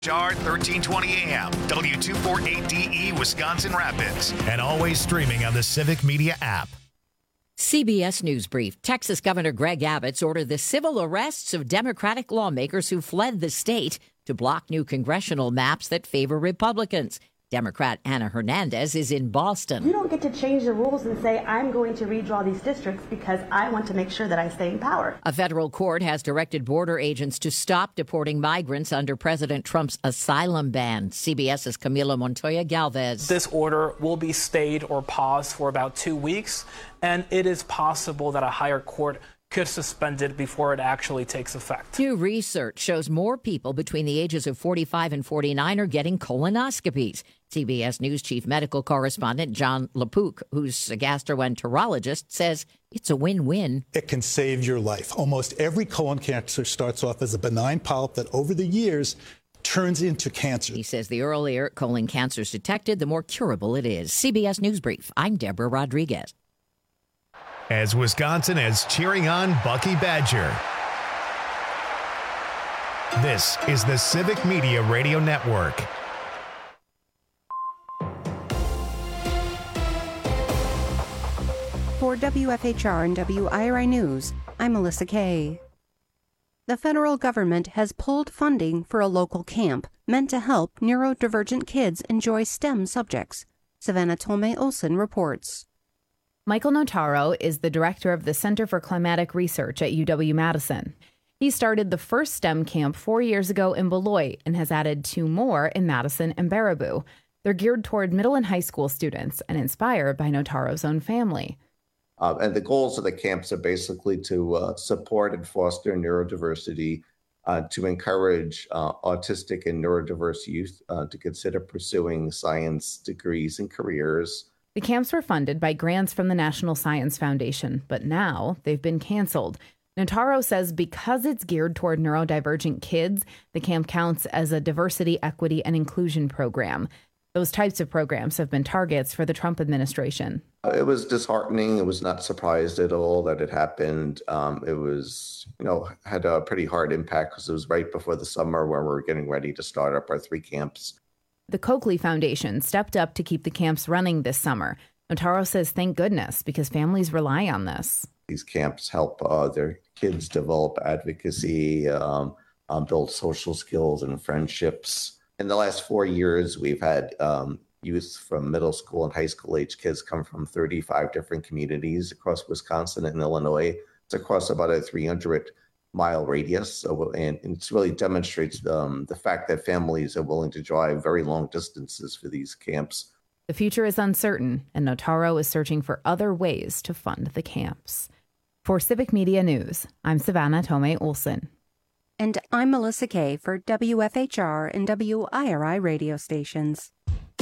Jar 1320 AM, W248DE, Wisconsin Rapids, and always streaming on the Civic Media app. CBS News Brief. Texas Governor Greg Abbott's ordered the civil arrests of Democratic lawmakers who fled the state to block new congressional maps that favor Republicans. Democrat Ana Hernandez is in Boston. You don't get to change the rules and say, I'm going to redraw these districts because I want to make sure that I stay in power. A federal court has directed border agents to stop deporting migrants under President Trump's asylum ban. CBS's Camila Montoya Galvez. This order will be stayed or paused for about 2 weeks, and it is possible that a higher court could suspend it before it actually takes effect. New research shows more people between the ages of 45 and 49 are getting colonoscopies. CBS News chief medical correspondent John LaPook, who's a gastroenterologist, says it's a win-win. It can save your life. Almost every colon cancer starts off as a benign polyp that over the years turns into cancer. He says the earlier colon cancer is detected, the more curable it is. CBS News Brief. I'm Deborah Rodriguez. As Wisconsin is cheering on Bucky Badger. This is the Civic Media Radio Network. For WFHR and WIRI News, I'm Melissa Kay. The federal government has pulled funding for a local camp meant to help neurodivergent kids enjoy STEM subjects. Savannah Tolmay-Olson reports. Michael Notaro is the director of the Center for Climatic Research at UW-Madison. He started the first STEM camp 4 years ago in Beloit and has added 2 more in Madison and Baraboo. They're geared toward middle and high school students and inspired by Notaro's own family. And the goals of the camps are basically to support and foster neurodiversity, to encourage autistic and neurodiverse youth to consider pursuing science degrees and careers. The camps were funded by grants from the National Science Foundation, but now they've been canceled. Notaro says because it's geared toward neurodivergent kids, the camp counts as a diversity, equity, and inclusion program. Those types of programs have been targets for the Trump administration. It was disheartening. It was not surprised at all that it happened. It was, had a pretty hard impact because it was right before the summer where we were getting ready to start up our 3 camps. The Coakley Foundation stepped up to keep the camps running this summer. Notaro says thank goodness because families rely on this. These camps help their kids develop advocacy, build social skills and friendships. In the last 4 years, we've had youth from middle school and high school age kids come from 35 different communities across Wisconsin and Illinois. It's across about a 300-mile radius, and it really demonstrates the fact that families are willing to drive very long distances for these camps. The future is uncertain, and Notaro is searching for other ways to fund the camps. For Civic Media News, I'm Savannah Tolmay-Olson. And I'm Melissa Kay for WFHR and WIRI radio stations.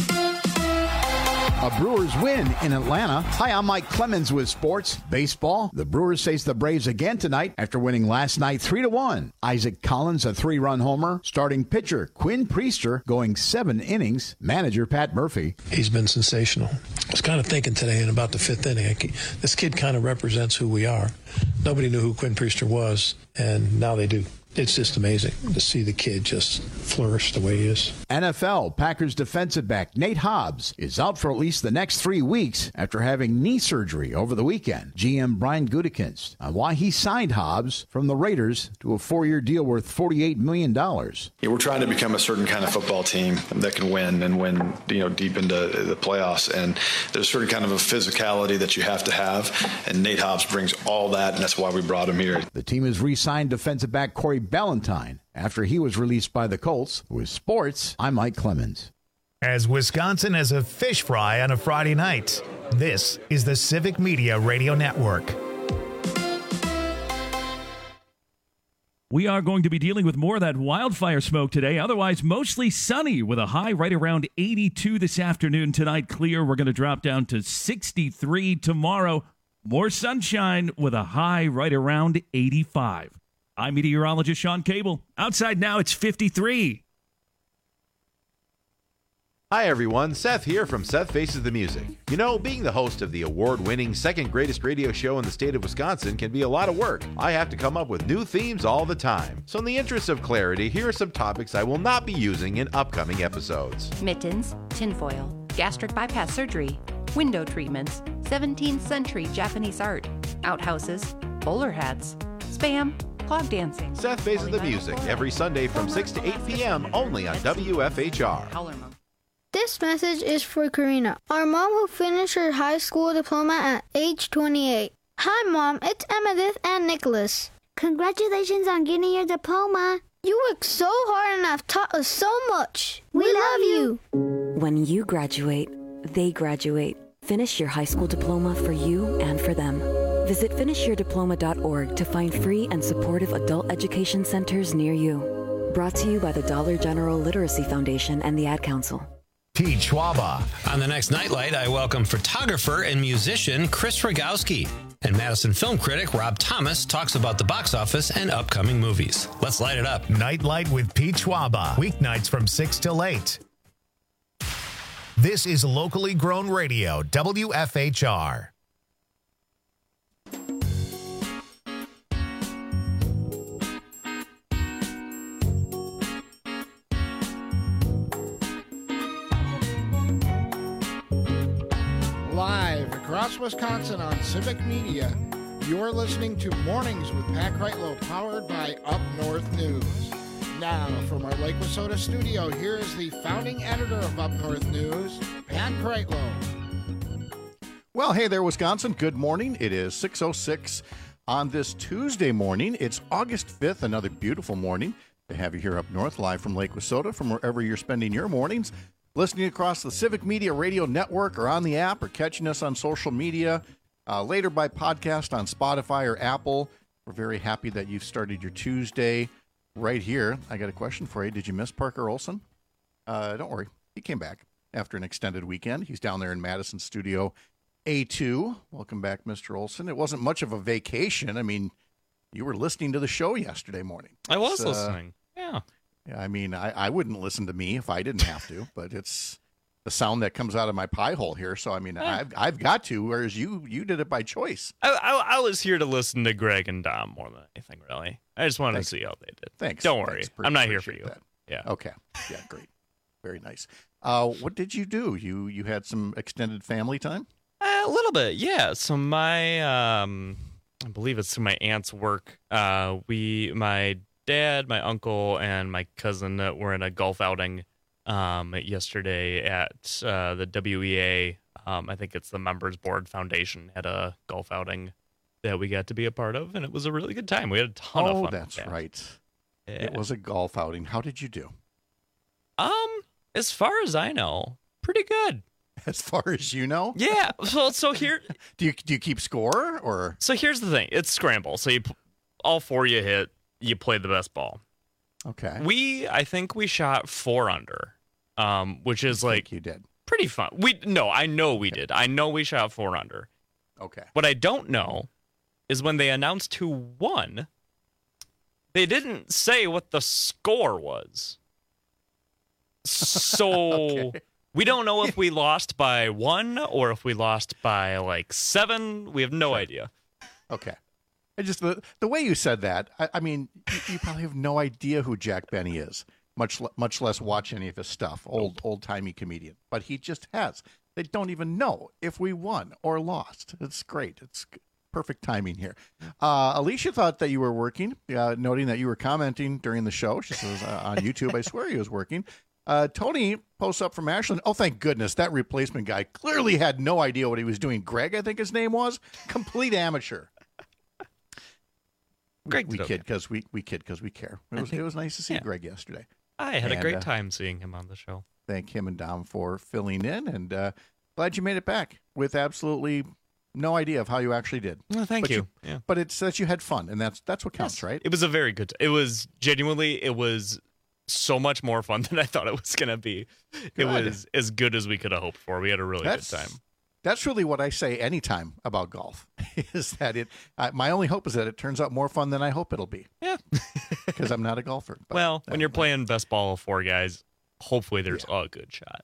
A Brewers win in Atlanta. Hi, I'm Mike Clemens with sports. Baseball. The Brewers face the Braves again tonight after winning last night 3-1. Isaac Collins, a 3-run homer. Starting pitcher Quinn Priester going 7 innings. Manager Pat Murphy. He's been sensational. I was kind of thinking today in about the 5th inning, this kid kind of represents who we are. Nobody knew who Quinn Priester was, and now they do. It's just amazing to see the kid just flourish the way he is. NFL, Packers defensive back Nate Hobbs is out for at least the next 3 weeks after having knee surgery over the weekend. GM Brian Gutekunst on why he signed Hobbs from the Raiders to a 4-year deal worth $48 million. Yeah, we're trying to become a certain kind of football team that can win and win, deep into the playoffs. And there's a certain kind of a physicality that you have to have. And Nate Hobbs brings all that, and that's why we brought him here. The team has re-signed defensive back Corey Ballantyne after he was released by the Colts. With sports, I'm Mike Clemens. As Wisconsin has a fish fry on a Friday night, this is the Civic Media Radio Network. We are going to be dealing with more of that wildfire smoke today. Otherwise, mostly sunny with a high right around 82 this afternoon. Tonight, clear. We're going to drop down to 63 tomorrow. More sunshine with a high right around 85. I'm meteorologist Sean Cable. Outside now, it's 53. Hi everyone, Seth here from Seth Faces the Music. You know, being the host of the award-winning second greatest radio show in the state of Wisconsin can be a lot of work. I have to come up with new themes all the time. So in the interest of clarity, here are some topics I will not be using in upcoming episodes. Mittens, tinfoil, gastric bypass surgery, window treatments, 17th century Japanese art, outhouses, bowler hats, spam, clog dancing. Seth Faces the Music every Sunday from 6 to 8 p.m. only on WFHR. This message is for Karina, our mom who finished her high school diploma at age 28. Hi, Mom. It's Emmettith and Nicholas. Congratulations on getting your diploma. You worked so hard and have taught us so much. We love you. When you graduate, they graduate. Finish your high school diploma for you and for them. Visit finishyourdiploma.org to find free and supportive adult education centers near you. Brought to you by the Dollar General Literacy Foundation and the Ad Council. Pete Schwaba. On the next Nightlight, I welcome photographer and musician Chris Rogowski. And Madison film critic Rob Thomas talks about the box office and upcoming movies. Let's light it up. Nightlight with Pete Schwaba. Weeknights from 6 till 8. This is locally grown radio, WFHR. Live across Wisconsin on Civic Media, you're listening to Mornings with Pat Kreitlow, powered by Up North News. Now, from our Lake Wissota studio, here is the founding editor of Up North News, Pat Kreitlow. Well, hey there, Wisconsin. Good morning. It is 6:06 on this Tuesday morning. It's August 5th, another beautiful morning to have you here up north, live from Lake Wissota, from wherever you're spending your mornings. Listening across the Civic Media Radio Network or on the app, or catching us on social media, later by podcast on Spotify or Apple. We're very happy that you've started your Tuesday right here. I got a question for you. Did you miss Parker Olson? Don't worry. He came back after an extended weekend. He's down there in Madison Studio A2. Welcome back, Mr. Olson. It wasn't much of a vacation. I mean, you were listening to the show yesterday morning. I was listening. Yeah. I mean, I wouldn't listen to me if I didn't have to, but it's the sound that comes out of my pie hole here. So, I mean, I've got to, whereas you did it by choice. I was here to listen to Greg and Dom more than anything, really. I just wanted to see how they did. Thanks. Don't worry. I'm not here for you. That. Yeah. Okay. Yeah, great. Very nice. What did you do? You had some extended family time? A little bit, yeah. So my, I believe it's through my aunt's work. My dad, my uncle, and my cousin were in a golf outing yesterday at the WEA. I think it's the Members Board Foundation had a golf outing that we got to be a part of, and it was a really good time. We had a ton of fun. Oh, that's right. Yeah. It was a golf outing. How did you do? As far as I know, pretty good. As far as you know? Yeah. So here, do you keep score or? So here's the thing: it's scramble. So all four you hit. You played the best ball. Okay. I think we shot 4 under, which is like you did pretty fun. I know we did. I know we shot 4 under. Okay. What I don't know is when they announced who won, they didn't say what the score was. So we don't know if we lost by 1 or if we lost by like 7. We have no idea. Okay. Just the way you said that, I mean, you probably have no idea who Jack Benny is, much less watch any of his stuff. Old-timey comedian. But he just has. They don't even know if we won or lost. It's great. It's perfect timing here. Alicia thought that you were working, noting that you were commenting during the show. She says on YouTube, I swear he was working. Tony posts up from Ashland. Oh, thank goodness. That replacement guy clearly had no idea what he was doing. Greg, I think his name was. Complete amateur. Greg, we kid because we care. It was nice to see Greg yesterday. I had a great time seeing him on the show. Thank him and Dom for filling in, and glad you made it back with absolutely no idea of how you actually did. Well, thank you. But it's that you had fun, and that's what counts, right? It was a very good. It was genuinely. It was so much more fun than I thought it was going to be. It was as good as we could have hoped for. We had a really good time. That's really what I say anytime about golf, is that my only hope is that it turns out more fun than I hope it'll be. Yeah. Because I'm not a golfer. But when you're playing best ball of 4 guys, hopefully there's a good shot.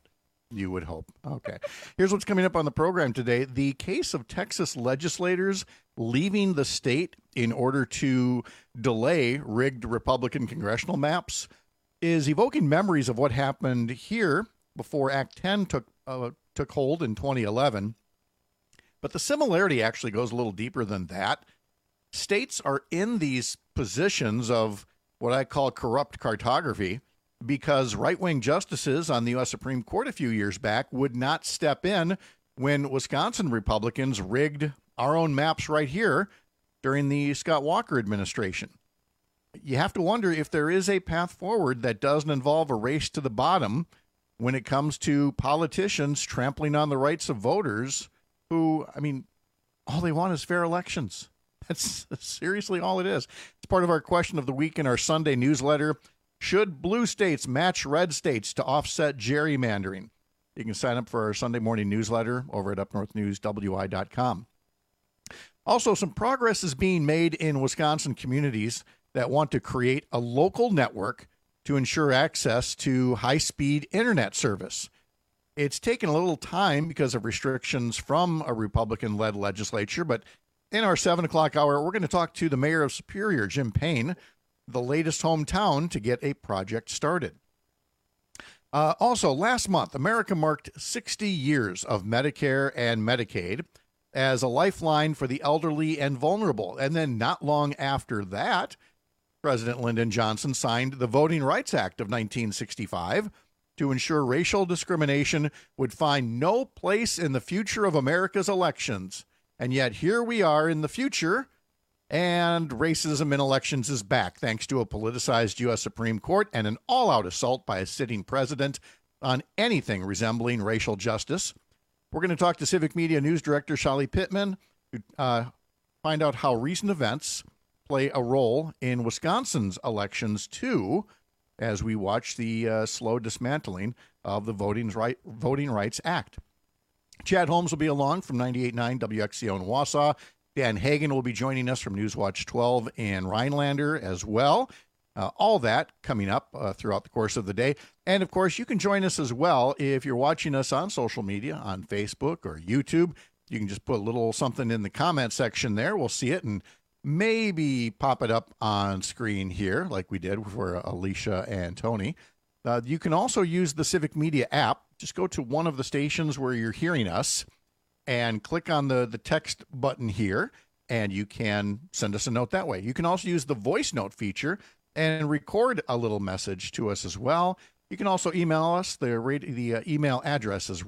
You would hope. Okay. Here's what's coming up on the program today. The case of Texas legislators leaving the state in order to delay rigged Republican congressional maps is evoking memories of what happened here before Act 10 took hold in 2011. But the similarity actually goes a little deeper than that. States are in these positions of what I call corrupt cartography because right-wing justices on the U.S. Supreme Court a few years back would not step in when Wisconsin Republicans rigged our own maps right here during the Scott Walker administration. You have to wonder if there is a path forward that doesn't involve a race to the bottom when it comes to politicians trampling on the rights of voters who, I mean, all they want is fair elections. That's seriously all it is. It's part of our question of the week in our Sunday newsletter. Should blue states match red states to offset gerrymandering? You can sign up for our Sunday morning newsletter over at upnorthnewswi.com. Also, some progress is being made in Wisconsin communities that want to create a local network to ensure access to high-speed internet service. It's taken a little time because of restrictions from a Republican-led legislature, but in our 7 o'clock hour, we're going to talk to the mayor of Superior, Jim Payne, the latest hometown to get a project started. Also, last month, America marked 60 years of Medicare and Medicaid as a lifeline for the elderly and vulnerable. And then not long after that, President Lyndon Johnson signed the Voting Rights Act of 1965 to ensure racial discrimination would find no place in the future of America's elections. And yet here we are in the future, and racism in elections is back thanks to a politicized U.S. Supreme Court and an all-out assault by a sitting president on anything resembling racial justice. We're going to talk to Civic Media News Director Shali Pittman to find out how recent events play a role in Wisconsin's elections, too, as we watch the slow dismantling of the Voting Rights Act. Chad Holmes will be along from 98.9 WXCO in Wausau. Dan Hagan will be joining us from Newswatch 12 in Rhinelander as well. All that coming up throughout the course of the day. And, of course, you can join us as well if you're watching us on social media, on Facebook or YouTube. You can just put a little something in the comment section there. We'll see it and maybe pop it up on screen here like we did for Alicia and Tony. You can also use the Civic Media app. Just go to one of the stations where you're hearing us and click on the text button here, and you can send us a note that way. You can also use the voice note feature and record a little message to us as well. You can also email us. The email address is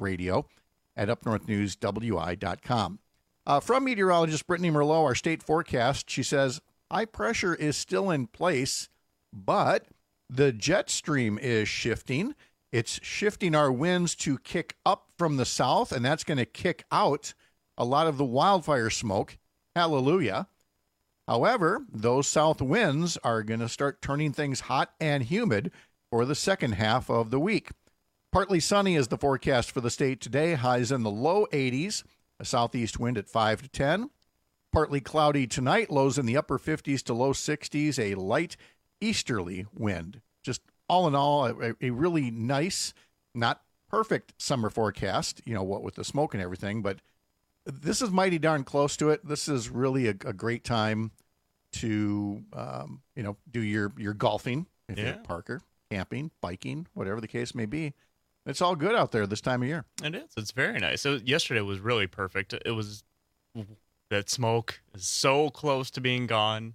radio@upnorthnewswi.com. From meteorologist Brittany Merlot, our state forecast, she says, high pressure is still in place, but the jet stream is shifting. It's shifting our winds to kick up from the south, and that's going to kick out a lot of the wildfire smoke. Hallelujah. However, those south winds are going to start turning things hot and humid for the second half of the week. Partly sunny is the forecast for the state today. Highs in the low 80s, a southeast wind at 5 to 10. Partly cloudy tonight, lows in the upper 50s to low 60s, a light easterly wind. Just all in all, a really nice, not perfect summer forecast, what with the smoke and everything, but this is mighty darn close to it. This is really a great time to, do your golfing, if you're at Parker, camping, biking, whatever the case may be. It's all good out there this time of year. It is. It's very nice. So yesterday was really perfect. It was, that smoke is so close to being gone.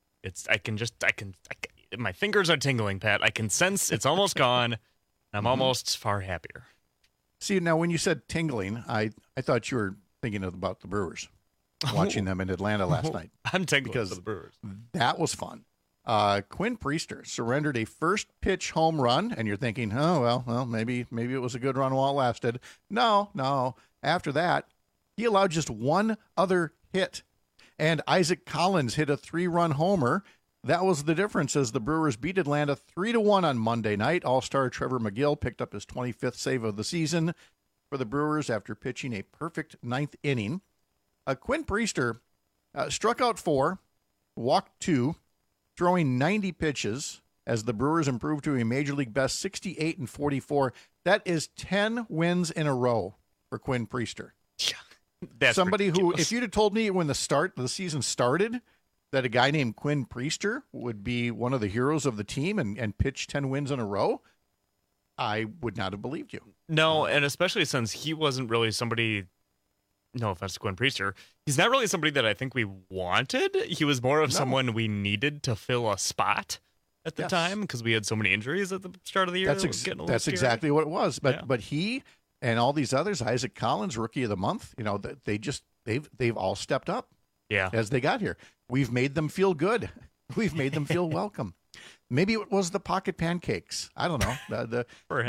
My fingers are tingling, Pat. I can sense it's almost gone. I'm almost far happier. See, now when you said tingling, I thought you were thinking about the Brewers, watching them in Atlanta last night. I'm tingling for the Brewers. That was fun. Quinn Priester surrendered a first pitch home run, and you're thinking, well, maybe it was a good run while it lasted. No. After that, he allowed just one other hit, and Isaac Collins hit a 3-run homer. That was the difference as the Brewers beat Atlanta 3-1 on Monday night. All-star Trevor McGill picked up his 25th save of the season for the Brewers after pitching a perfect 9th inning. Quinn Priester struck out 4, walked 2, throwing 90 pitches, as the Brewers improve to a Major League best 68-44. That is 10 wins in a row for Quinn Priester. That's somebody ridiculous. who, if you'd have told me when the season started that a guy named Quinn Priester would be one of the heroes of the team and pitch 10 wins in a row, I would not have believed you. No, and especially since he wasn't really somebody, no offense to Quinn Priester, he's not really somebody that I think we wanted. He was more of someone we needed to fill a spot at the time because we had so many injuries at the start of the year. That's exactly what it was. But he and all these others, Isaac Collins, Rookie of the Month, they've all stepped up. Yeah, as they got here, we've made them feel good. We've made them feel welcome. Maybe it was the pocket pancakes. I don't know. The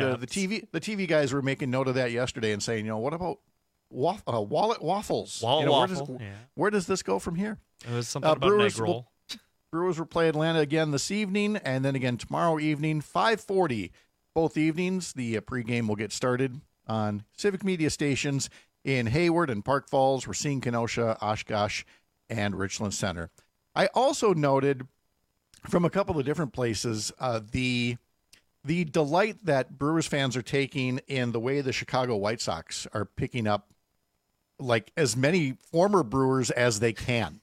TV guys were making note of that yesterday and saying, what about wallet waffles? Where does this go from here? It was something about an egg roll. Brewers will play Atlanta again this evening, and then again tomorrow evening, 5:40. Both evenings, the pregame will get started on Civic Media stations in Hayward and Park Falls, Racine, Kenosha, Oshkosh, and Richland Center. I also noted from a couple of different places the delight that Brewers fans are taking in the way the Chicago White Sox are picking up like as many former Brewers as they can.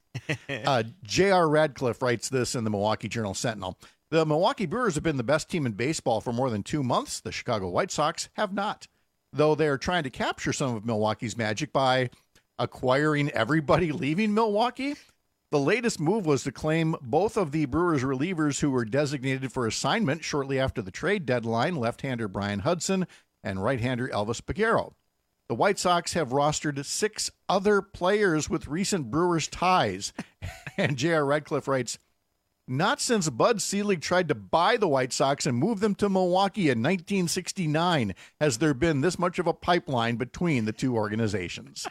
J.R. Radcliffe writes this in the Milwaukee Journal-Sentinel. The Milwaukee Brewers have been the best team in baseball for more than 2 months. The Chicago White Sox have not, though they are trying to capture some of Milwaukee's magic by acquiring everybody leaving Milwaukee. The latest move was to claim both of the Brewers relievers who were designated for assignment shortly after the trade deadline, left-hander Brian Hudson and right-hander Elvis Peguero. The White Sox have rostered 6 other players with recent Brewers ties. And J.R. Radcliffe writes, not since Bud Selig tried to buy the White Sox and move them to Milwaukee in 1969 has there been this much of a pipeline between the two organizations.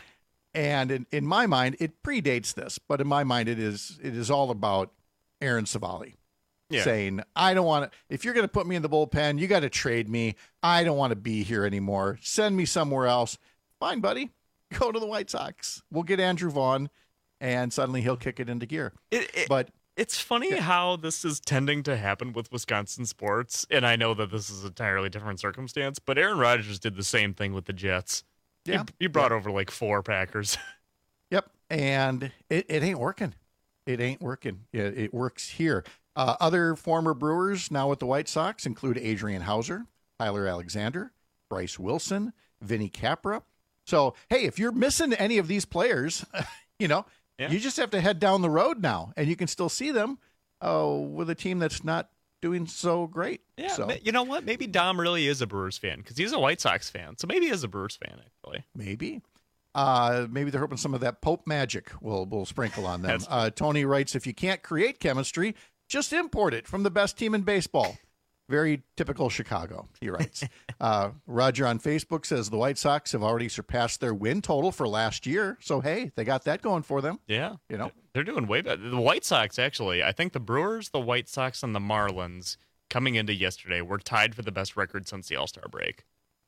And in my mind, it predates this, but in my mind, it is all about Aaron Savali saying, I don't want to, if you're going to put me in the bullpen, you got to trade me. I don't want to be here anymore. Send me somewhere else. Fine, buddy. Go to the White Sox. We'll get Andrew Vaughn, and suddenly he'll kick it into gear. But it's funny how this is tending to happen with Wisconsin sports, and I know that this is an entirely different circumstance, but Aaron Rodgers did the same thing with the Jets. Yeah. He brought over like 4 Packers. Yep. And it ain't working. It ain't working. It works here. Other former Brewers now with the White Sox include Adrian Hauser, Tyler Alexander, Bryce Wilson, Vinny Capra. So, hey, if you're missing any of these players, you just have to head down the road now, and you can still see them with a team that's not doing so great. Yeah, so, you know what? Maybe Dom really is a Brewers fan because he's a White Sox fan. So maybe he is a Brewers fan, actually. Maybe. Maybe they're hoping some of that Pope magic will sprinkle on them. Tony writes, if you can't create chemistry, just import it from the best team in baseball. Very typical Chicago, he writes. Roger on Facebook says the White Sox have already surpassed their win total for last year. So, hey, they got that going for them. Yeah. They're doing way better. The White Sox, actually, I think the Brewers, the White Sox, and the Marlins coming into yesterday were tied for the best record since the All-Star break.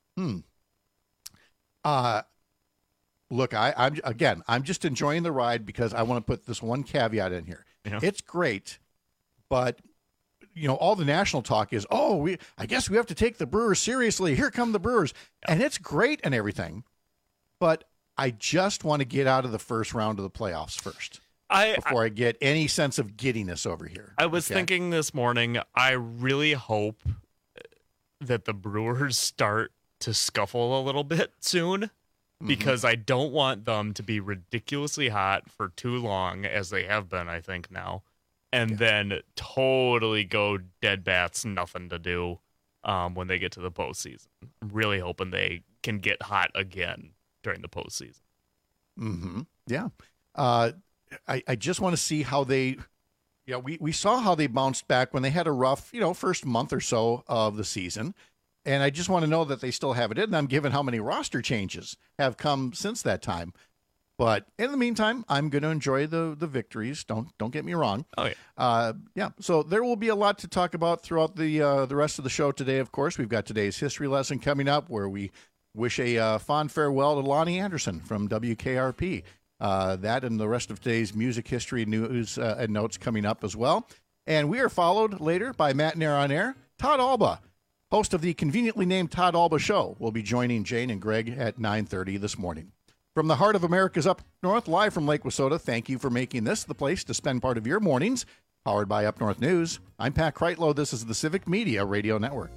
Look, I'm just enjoying the ride because I want to put this one caveat in here. It's great, but all the national talk is, I guess we have to take the Brewers seriously. Here come the Brewers. Yeah. And it's great and everything, but I just want to get out of the first round of the playoffs first before I get any sense of giddiness over here. I was thinking this morning, I really hope that the Brewers start to scuffle a little bit soon because I don't want them to be ridiculously hot for too long as they have been, I think now. And then totally go dead bats, nothing to do when they get to the postseason. I'm really hoping they can get hot again during the postseason. Yeah. I just want to see how they, we saw how they bounced back when they had a rough, first month or so of the season. And I just want to know that they still have it in them, given how many roster changes have come since that time. But in the meantime, I'm going to enjoy the victories. Don't get me wrong. Oh yeah. Yeah. So there will be a lot to talk about throughout the rest of the show today. Of course, we've got today's history lesson coming up, where we wish a fond farewell to Lonnie Anderson from WKRP. That and the rest of today's music history news and notes coming up as well. And we are followed later by Matt Nair on Air. Todd Alba, host of the conveniently named Todd Alba Show, will be joining Jane and Greg at 9:30 this morning. From the heart of America's Up North, live from Lake Wissota, thank you for making this the place to spend part of your mornings. Powered by Up North News, I'm Pat Kreitlow. This is the Civic Media Radio Network.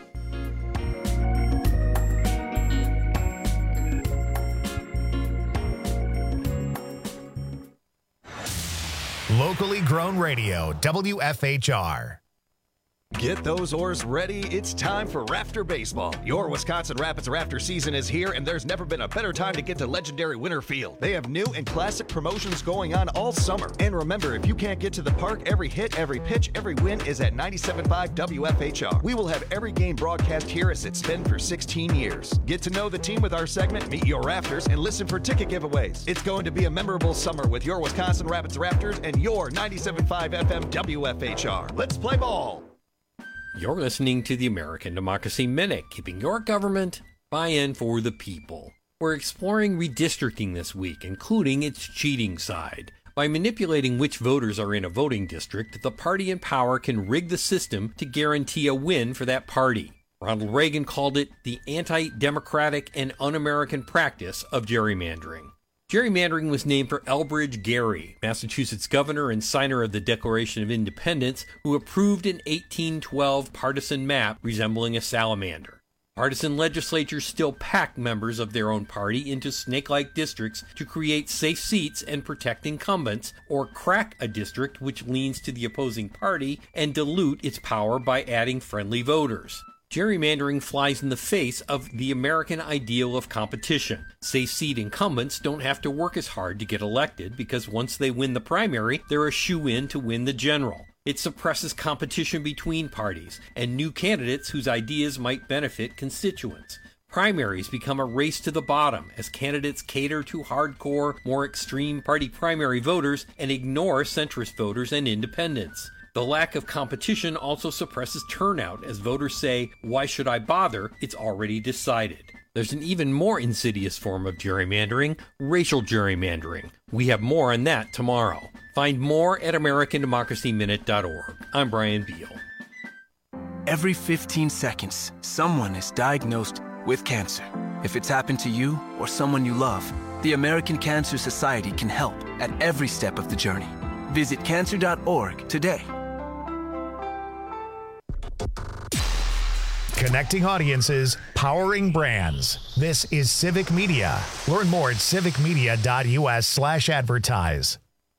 Locally grown radio, WFHR. Get those oars ready. It's time for Rafter Baseball. Your Wisconsin Rapids Rafter season is here, and there's never been a better time to get to legendary Winter Field. They have new and classic promotions going on all summer. And remember, if you can't get to the park, every hit, every pitch, every win is at 97.5 WFHR. We will have every game broadcast here as it's been for 16 years. Get to know the team with our segment, Meet Your Rafters, and listen for ticket giveaways. It's going to be a memorable summer with your Wisconsin Rapids Raptors and your 97.5 FM WFHR. Let's play ball. You're listening to the American Democracy Minute, keeping your government buy-in for the people. We're exploring redistricting this week, including its cheating side. By manipulating which voters are in a voting district, the party in power can rig the system to guarantee a win for that party. Ronald Reagan called it the anti-democratic and un-American practice of gerrymandering. Gerrymandering was named for Elbridge Gerry, Massachusetts governor and signer of the Declaration of Independence, who approved an 1812 partisan map resembling a salamander. Partisan legislatures still pack members of their own party into snake-like districts to create safe seats and protect incumbents, or crack a district which leans to the opposing party and dilute its power by adding friendly voters. Gerrymandering flies in the face of the American ideal of competition. Safe seat incumbents don't have to work as hard to get elected because once they win the primary, they're a shoo-in to win the general. It suppresses competition between parties and new candidates whose ideas might benefit constituents. Primaries become a race to the bottom as candidates cater to hardcore, more extreme party primary voters and ignore centrist voters and independents. The lack of competition also suppresses turnout as voters say, "Why should I bother? It's already decided." There's an even more insidious form of gerrymandering, racial gerrymandering. We have more on that tomorrow. Find more at AmericanDemocracyMinute.org. I'm Brian Beal. Every 15 seconds, someone is diagnosed with cancer. If it's happened to you or someone you love, the American Cancer Society can help at every step of the journey. Visit cancer.org today. Connecting audiences, powering brands. This is Civic Media. Learn more at civicmedia.us/advertise.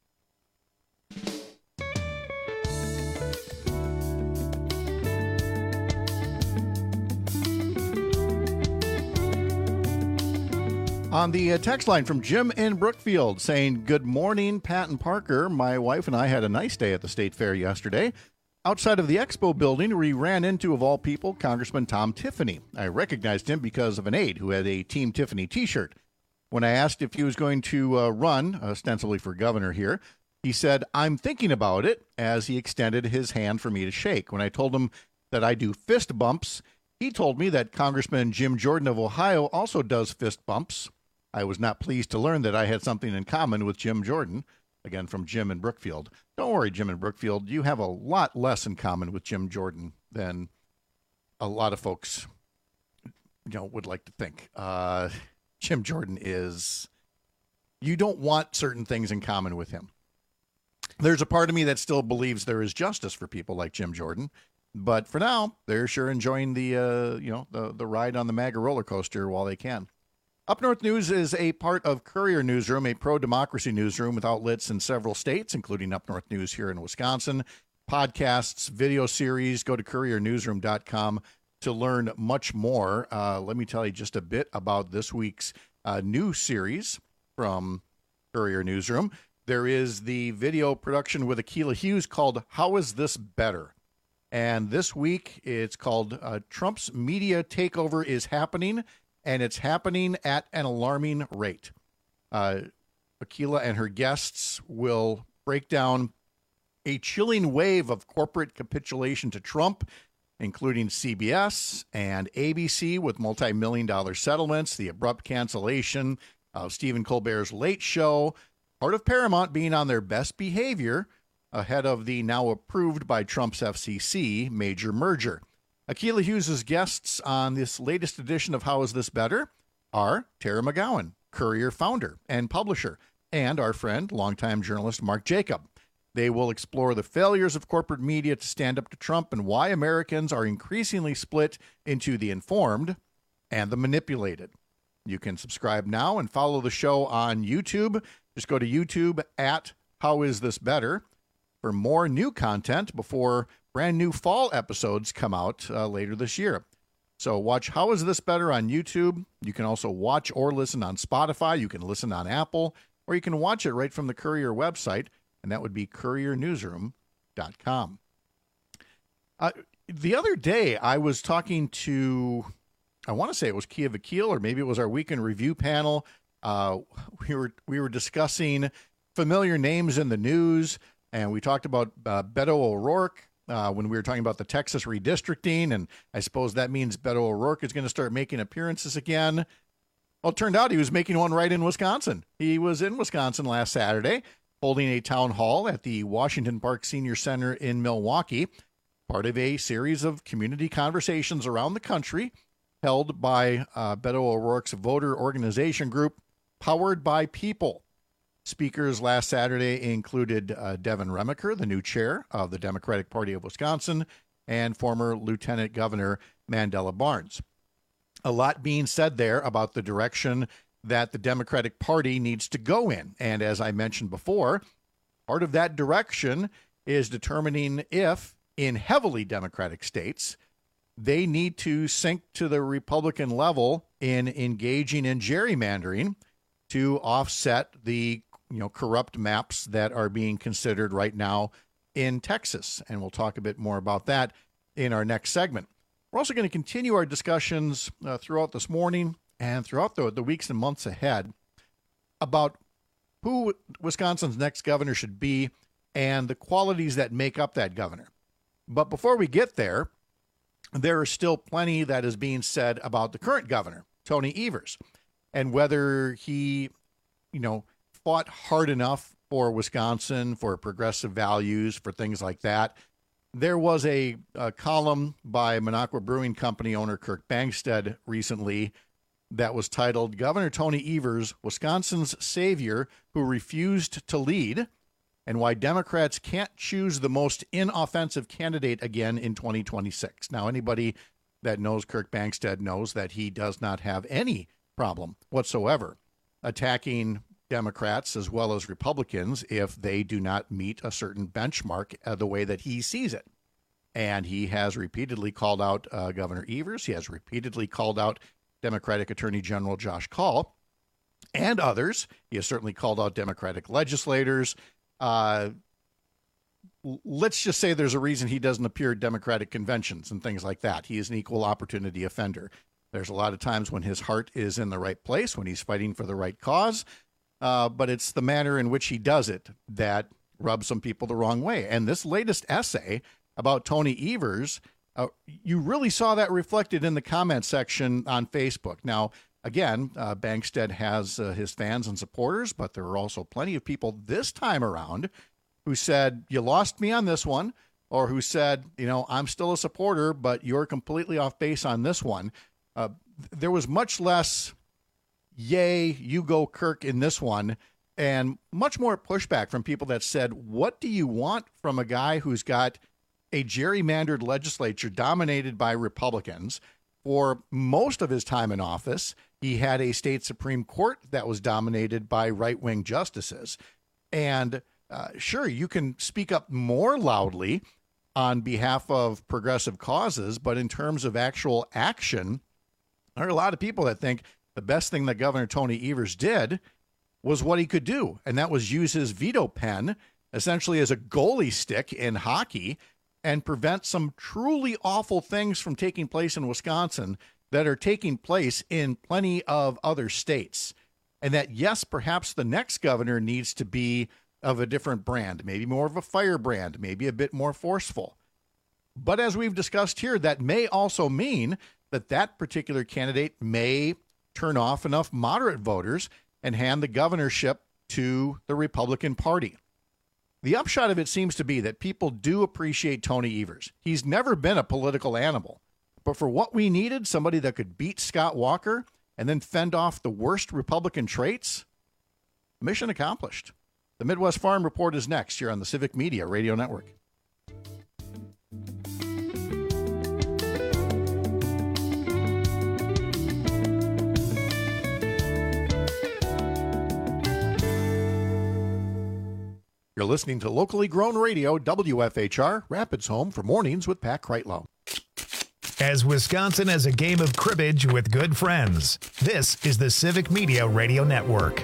On the text line from Jim in Brookfield saying, "Good morning, Pat and Parker. My wife and I had a nice day at the State Fair yesterday. Outside of the expo building, we ran into, of all people, Congressman Tom Tiffany. I recognized him because of an aide who had a Team Tiffany t-shirt. When I asked if he was going to run, ostensibly for governor here, he said, 'I'm thinking about it,' as he extended his hand for me to shake. When I told him that I do fist bumps, he told me that Congressman Jim Jordan of Ohio also does fist bumps. I was not pleased to learn that I had something in common with Jim Jordan." Again, from Jim in Brookfield. Don't worry, Jim in Brookfield. You have a lot less in common with Jim Jordan than a lot of folks, would like to think. Jim Jordan is... You don't want certain things in common with him. There's a part of me that still believes there is justice for people like Jim Jordan. But for now, they're sure enjoying the ride on the MAGA roller coaster while they can. Up North News is a part of Courier Newsroom, a pro-democracy newsroom with outlets in several states, including Up North News here in Wisconsin. Podcasts, video series, go to couriernewsroom.com to learn much more. Let me tell you just a bit about this week's new series from Courier Newsroom. There is the video production with Akilah Hughes called How Is This Better? And this week it's called Trump's Media Takeover is Happening, and it's happening at an alarming rate. Akilah and her guests will break down a chilling wave of corporate capitulation to Trump, including CBS and ABC with multi-million-dollar settlements, the abrupt cancellation of Stephen Colbert's Late Show, part of Paramount being on their best behavior ahead of the now approved by Trump's FCC major merger. Akilah Hughes' guests on this latest edition of How Is This Better are Tara McGowan, Courier founder and publisher, and our friend, longtime journalist Mark Jacob. They will explore the failures of corporate media to stand up to Trump and why Americans are increasingly split into the informed and the manipulated. You can subscribe now and follow the show on YouTube. Just go to YouTube at How Is This Better for more new content before brand new fall episodes come out later this year. So watch How Is This Better on YouTube. You can also watch or listen on Spotify. You can listen on Apple, or you can watch it right from the Courier website, and that would be couriernewsroom.com. The other day, I was talking to, I want to say it was Kia Vakil, or maybe it was our weekend review panel. We were discussing familiar names in the news, and we talked about Beto O'Rourke when we were talking about the Texas redistricting, and I suppose that means Beto O'Rourke is going to start making appearances again. Well, it turned out he was making one right in Wisconsin. He was in Wisconsin last Saturday, holding a town hall at the Washington Park Senior Center in Milwaukee, part of a series of community conversations around the country held by Beto O'Rourke's voter organization group, Powered by People. Speakers last Saturday included Devin Remaker, the new chair of the Democratic Party of Wisconsin, and former Lieutenant Governor Mandela Barnes. A lot being said there about the direction that the Democratic Party needs to go in. And as I mentioned before, part of that direction is determining if, in heavily Democratic states, they need to sink to the Republican level in engaging in gerrymandering to offset the corrupt maps that are being considered right now in Texas. And we'll talk a bit more about that in our next segment. We're also going to continue our discussions throughout this morning and throughout the weeks and months ahead about who Wisconsin's next governor should be and the qualities that make up that governor. But before we get there, there is still plenty that is being said about the current governor, Tony Evers, and whether he, fought hard enough for Wisconsin, for progressive values, for things like that. There was a column by Minocqua Brewing Company owner Kirk Bangstead recently that was titled, Governor Tony Evers, Wisconsin's Savior Who Refused to Lead, and Why Democrats Can't Choose the Most Inoffensive Candidate Again in 2026. Now, anybody that knows Kirk Bangstead knows that he does not have any problem whatsoever attacking Democrats as well as Republicans if they do not meet a certain benchmark the way that he sees it. And he has repeatedly called out Governor Evers. He has repeatedly called out Democratic Attorney General Josh Kaul and others. He has certainly called out Democratic legislators. Let's just say there's a reason he doesn't appear at Democratic conventions and things like that. He is an equal opportunity offender. There's a lot of times when his heart is in the right place, when he's fighting for the right cause. But it's the manner in which he does it that rubs some people the wrong way. And this latest essay about Tony Evers, you really saw that reflected in the comment section on Facebook. Now, again, Bangstead has his fans and supporters, but there are also plenty of people this time around who said, you lost me on this one, or who said, I'm still a supporter, but you're completely off base on this one. There was much less yay, you go Kirk in this one, and much more pushback from people that said, what do you want from a guy who's got a gerrymandered legislature dominated by Republicans? For most of his time in office, he had a state Supreme Court that was dominated by right-wing justices. And sure, you can speak up more loudly on behalf of progressive causes, but in terms of actual action, there are a lot of people that think the best thing that Governor Tony Evers did was what he could do, and that was use his veto pen essentially as a goalie stick in hockey and prevent some truly awful things from taking place in Wisconsin that are taking place in plenty of other states. And that, yes, perhaps the next governor needs to be of a different brand, maybe more of a firebrand, maybe a bit more forceful. But as we've discussed here, that may also mean that that particular candidate may turn off enough moderate voters and hand the governorship to the Republican Party. The upshot of it seems to be that people do appreciate Tony Evers. He's never been a political animal. But for what we needed, somebody that could beat Scott Walker and then fend off the worst Republican traits, mission accomplished. The Midwest Farm Report is next here on the Civic Media Radio Network. You're listening to locally grown radio, WFHR, Rapids home for Mornings with Pat Kreitlow. As Wisconsin has a game of cribbage with good friends, this is the Civic Media Radio Network.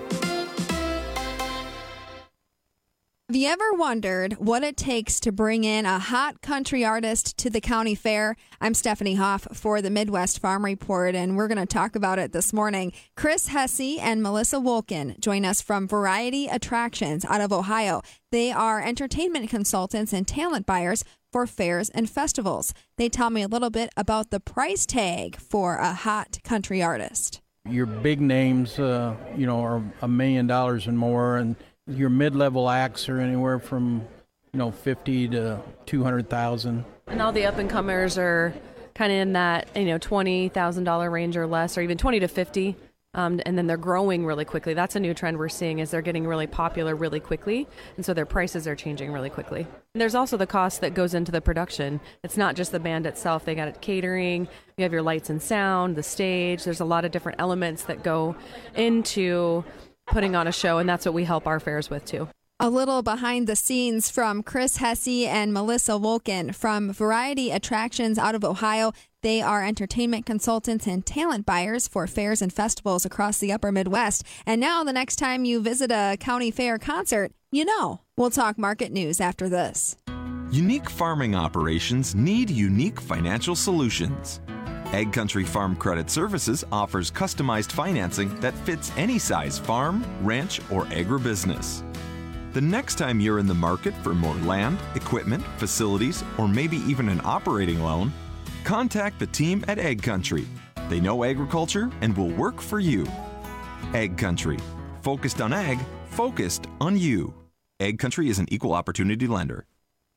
Have you ever wondered what it takes to bring in a hot country artist to the county fair? I'm Stephanie Hoff for the Midwest Farm Report, and we're going to talk about it this morning. Chris Hesse and Melissa Wolkin join us from Variety Attractions out of Ohio. They are entertainment consultants and talent buyers for fairs and festivals. They tell me a little bit about the price tag for a hot country artist. Your big names, are $1 million and more, and your mid-level acts are anywhere from, $50,000 to $200,000. And all the up-and-comers are kind of in that, $20,000 range or less, or even $20,000 to $50,000. And then they're growing really quickly. That's a new trend we're seeing, is they're getting really popular really quickly, and so their prices are changing really quickly. And there's also the cost that goes into the production. It's not just the band itself. They got catering, you have your lights and sound, the stage. There's a lot of different elements that go into putting on a show, and that's what we help our fairs with too. A little behind the scenes from Chris Hesse and Melissa Wolkin from Variety Attractions out of Ohio. They are entertainment consultants and talent buyers for fairs and festivals across the upper Midwest. And now the next time you visit a county fair concert, We'll talk market news after this. Unique farming operations need unique financial solutions. Ag Country Farm Credit Services offers customized financing that fits any size farm, ranch, or agribusiness. The next time you're in the market for more land, equipment, facilities, or maybe even an operating loan, contact the team at Ag Country. They know agriculture and will work for you. Ag Country. Focused on ag, focused on you. Ag Country is an equal opportunity lender.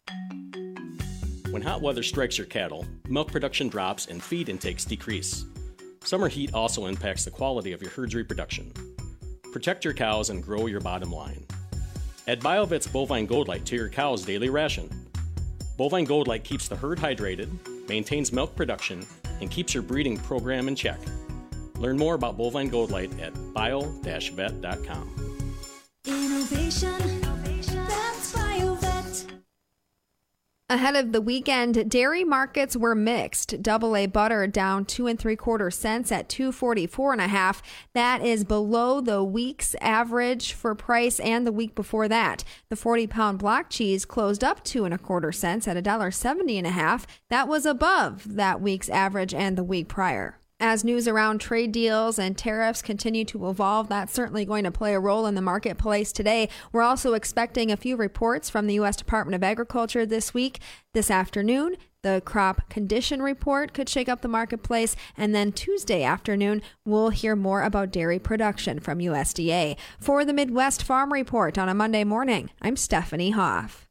When hot weather strikes your cattle, milk production drops and feed intakes decrease. Summer heat also impacts the quality of your herd's reproduction. Protect your cows and grow your bottom line. Add BioVet's Bovine Gold Light to your cow's daily ration. Bovine Gold Light keeps the herd hydrated, maintains milk production, and keeps your breeding program in check. Learn more about Bovine Gold Light at bio-vet.com. Innovation, that's BioVet. Ahead of the weekend, dairy markets were mixed. AA butter down 2 3/4 cents at $2.44.5. That is below the week's average for price and the week before that. The 40-pound block cheese closed up 2 1/4 cents at $1.70.5. That was above that week's average and the week prior. As news around trade deals and tariffs continue to evolve, that's certainly going to play a role in the marketplace today. We're also expecting a few reports from the U.S. Department of Agriculture this week. This afternoon, the crop condition report could shake up the marketplace, and then Tuesday afternoon, we'll hear more about dairy production from USDA. For the Midwest Farm Report on a Monday morning, I'm Stephanie Hoff.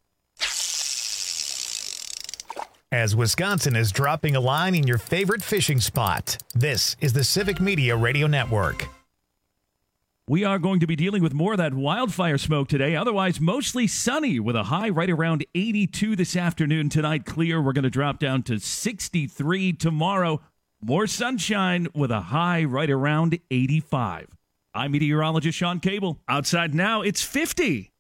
As Wisconsin is dropping a line in your favorite fishing spot, this is the Civic Media Radio Network. We are going to be dealing with more of that wildfire smoke today. Otherwise, mostly sunny with a high right around 82 this afternoon. Tonight, clear. We're going to drop down to 63 tomorrow. More sunshine with a high right around 85. I'm meteorologist Sean Cable. Outside now, it's 50.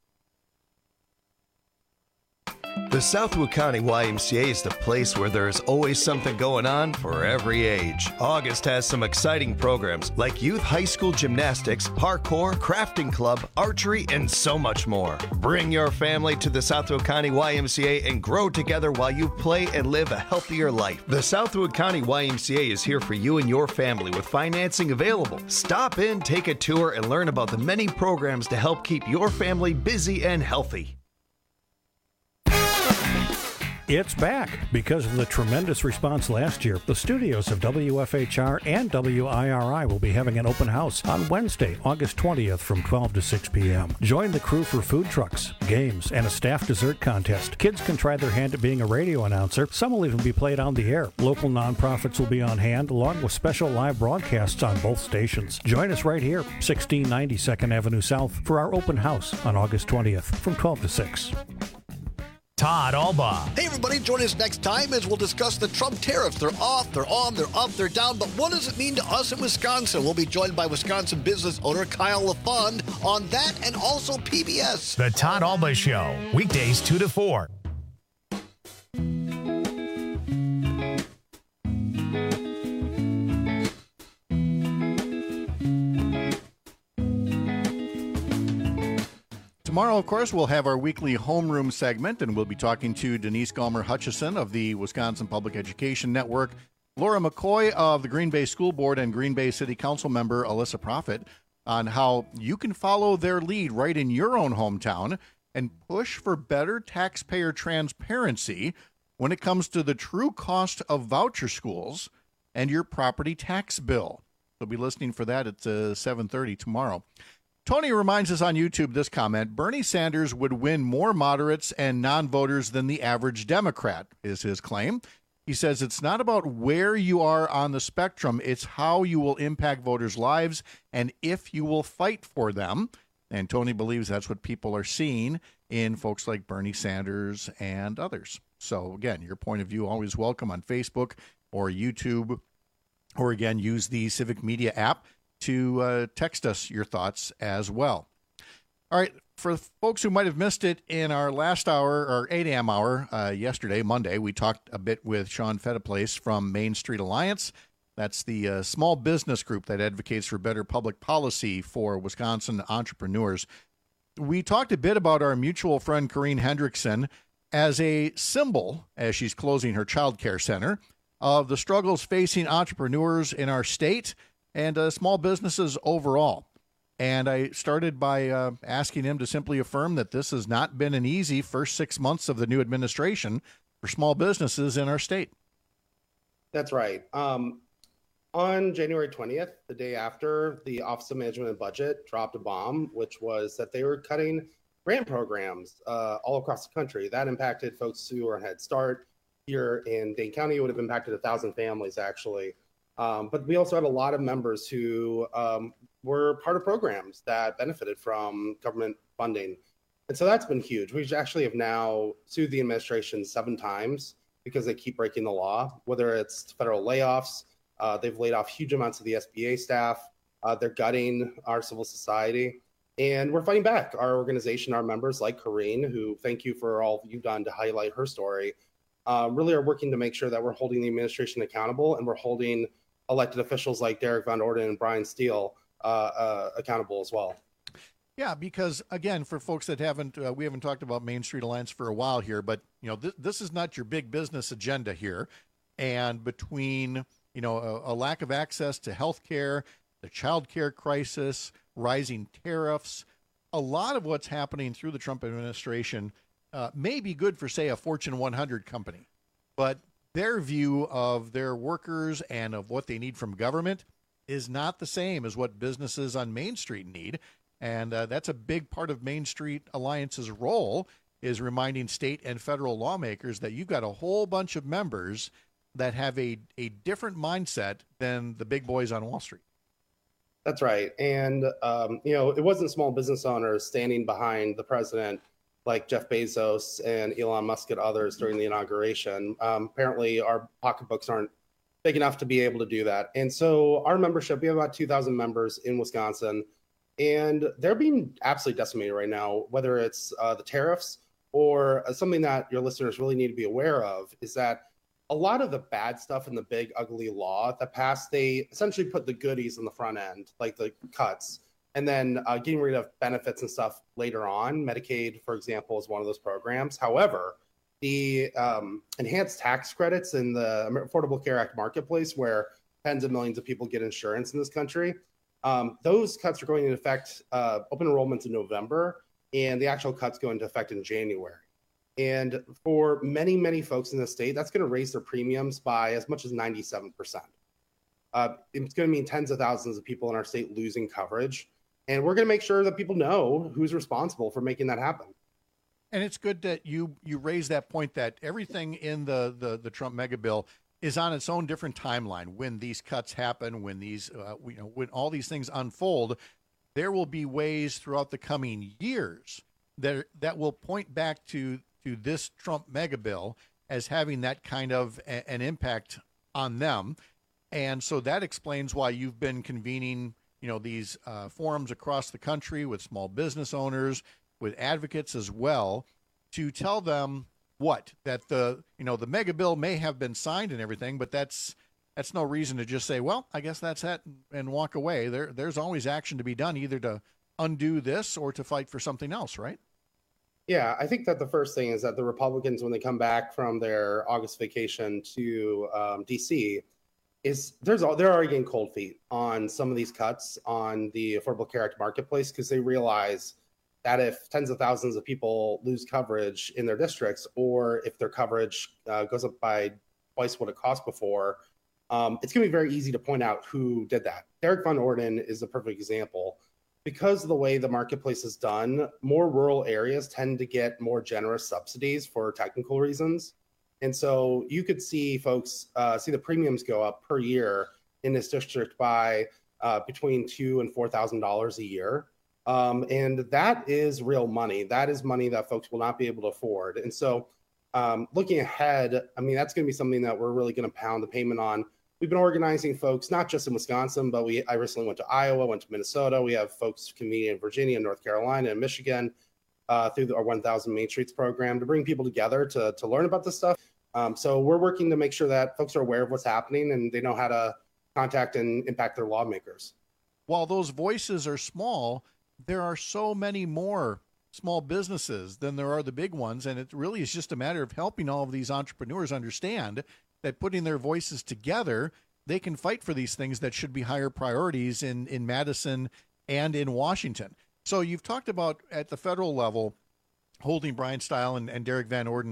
The Southwood County YMCA is the place where there is always something going on for every age. August has some exciting programs like youth high school gymnastics, parkour, crafting club, archery, and so much more. Bring your family to the Southwood County YMCA and grow together while you play and live a healthier life. The Southwood County YMCA is here for you and your family with financing available. Stop in, take a tour, and learn about the many programs to help keep your family busy and healthy. It's back. Because of the tremendous response last year, the studios of WFHR and WIRI will be having an open house on Wednesday, August 20th from 12 to 6 p.m. Join the crew for food trucks, games, and a staff dessert contest. Kids can try their hand at being a radio announcer. Some will even be played on the air. Local nonprofits will be on hand, along with special live broadcasts on both stations. Join us right here, 1690 2nd Avenue South, for our open house on August 20th from 12 to 6. Todd Alba. Hey, everybody, join us next time as we'll discuss the Trump tariffs. They're off, they're on, they're up, they're down. But what does it mean to us in Wisconsin? We'll be joined by Wisconsin business owner Kyle LaFond on that and also PBS. The Todd Alba Show, weekdays 2 to 4. Tomorrow, of course, we'll have our weekly homeroom segment, and we'll be talking to Denise Gallmer-Hutchison of the Wisconsin Public Education Network, Laura McCoy of the Green Bay School Board, and Green Bay City Council member Alyssa Proffitt on how you can follow their lead right in your own hometown and push for better taxpayer transparency when it comes to the true cost of voucher schools and your property tax bill. We'll be listening for that at 7:30 tomorrow. Tony reminds us on YouTube this comment: Bernie Sanders would win more moderates and non-voters than the average Democrat, is his claim. He says it's not about where you are on the spectrum, it's how you will impact voters' lives and if you will fight for them. And Tony believes that's what people are seeing in folks like Bernie Sanders and others. So again, your point of view always welcome on Facebook or YouTube, or again, use the Civic Media app to text us your thoughts as well. All right, for folks who might have missed it in our last hour, or 8 a.m. hour yesterday, Monday, we talked a bit with Sean Fettiplace from Main Street Alliance. That's the small business group that advocates for better public policy for Wisconsin entrepreneurs. We talked a bit about our mutual friend Corrine Hendrickson as a symbol, as she's closing her child care center, of the struggles facing entrepreneurs in our state and small businesses overall. And I started by asking him to simply affirm that this has not been an easy first 6 months of the new administration for small businesses in our state. That's right. On January 20th, the day after, the Office of Management and Budget dropped a bomb, which was that they were cutting grant programs all across the country. That impacted folks who were on Head Start. Here in Dane County, it would have impacted 1,000 families, actually. But we also had a lot of members who were part of programs that benefited from government funding. And so that's been huge. We actually have now sued the administration 7 times because they keep breaking the law, whether it's federal layoffs. They've laid off huge amounts of the SBA staff. They're gutting our civil society. And we're fighting back. Our organization, our members like Corrine, who thank you for all you've done to highlight her story, really are working to make sure that we're holding the administration accountable, and we're holding elected officials like Derek Van Orden and Brian Steele accountable as well. Yeah, because again, for folks that we haven't talked about Main Street Alliance for a while here, but this is not your big business agenda here. And between a lack of access to health care, the child care crisis, rising tariffs, a lot of what's happening through the Trump administration may be good for, say, a Fortune 100 company, but their view of their workers and of what they need from government is not the same as what businesses on Main Street need. And that's a big part of Main Street Alliance's role, is reminding state and federal lawmakers that you've got a whole bunch of members that have a different mindset than the big boys on Wall Street. That's right. And, it wasn't small business owners standing behind the president like Jeff Bezos and Elon Musk and others during the inauguration. Apparently, our pocketbooks aren't big enough to be able to do that. And so our membership, we have about 2,000 members in Wisconsin, and they're being absolutely decimated right now, whether it's the tariffs or something that your listeners really need to be aware of is that a lot of the bad stuff in the big, ugly law that passed, they essentially put the goodies on the front end, like the cuts, and then getting rid of benefits and stuff later on. Medicaid, for example, is one of those programs. However, the enhanced tax credits in the Affordable Care Act marketplace, where tens of millions of people get insurance in this country, those cuts are going into effect, open enrollments in November, and the actual cuts go into effect in January. And for many, many folks in the state, that's going to raise their premiums by as much as 97%. It's going to mean tens of thousands of people in our state losing coverage. And we're going to make sure that people know who's responsible for making that happen. And it's good that you raise that point that everything in the Trump mega bill is on its own different timeline. When these cuts happen, when these when all these things unfold, there will be ways throughout the coming years that will point back to this Trump mega bill as having that kind of an impact on them. And so that explains why you've been convening, these forums across the country with small business owners, with advocates as well, to tell them that the mega bill may have been signed and everything, but that's no reason to just say, well, I guess that's it and walk away. There's always action to be done, either to undo this or to fight for something else, right? Yeah, I think that the first thing is that the Republicans, when they come back from their August vacation to D.C., they're already getting cold feet on some of these cuts on the Affordable Care Act marketplace, because they realize that if tens of thousands of people lose coverage in their districts, or if their coverage goes up by twice what it cost before, it's going to be very easy to point out who did that. Derek Van Orden is a perfect example. Because of the way the marketplace is done, more rural areas tend to get more generous subsidies for technical reasons. And so you could see folks see the premiums go up per year in this district by between $2,000 and $4,000 a year. And that is real money. That is money that folks will not be able to afford. And so looking ahead, I mean, that's going to be something that we're really going to pound the pavement on. We've been organizing folks, not just in Wisconsin, but I recently went to Iowa, went to Minnesota. We have folks convening in Virginia, North Carolina, and Michigan through our 1,000 Main Streets program to bring people together to learn about this stuff. So we're working to make sure that folks are aware of what's happening and they know how to contact and impact their lawmakers. While those voices are small, there are so many more small businesses than there are the big ones. And it really is just a matter of helping all of these entrepreneurs understand that putting their voices together, they can fight for these things that should be higher priorities in Madison and in Washington. So you've talked about at the federal level holding Brian Stile and Derek Van Orden,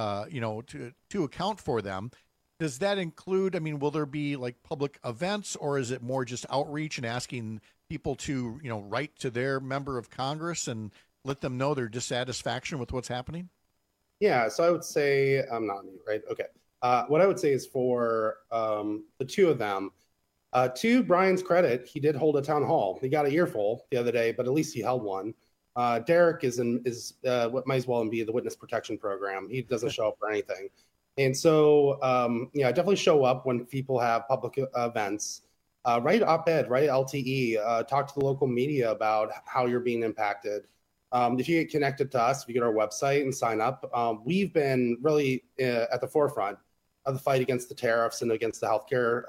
to account for them. Does that include, will there be like public events, or is it more just outreach and asking people to, write to their member of Congress and let them know their dissatisfaction with what's happening? Yeah, so I would say, I'm not on mute, right? Okay. What I would say is for the two of them, to Brian's credit, he did hold a town hall. He got an earful the other day, but at least he held one. Derek is what might as well be the witness protection program. He doesn't show up for anything. And so, definitely show up when people have public events. Write op-ed, write LTE, talk to the local media about how you're being impacted. If you get connected to us, if you get our website and sign up, we've been really at the forefront of the fight against the tariffs and against the healthcare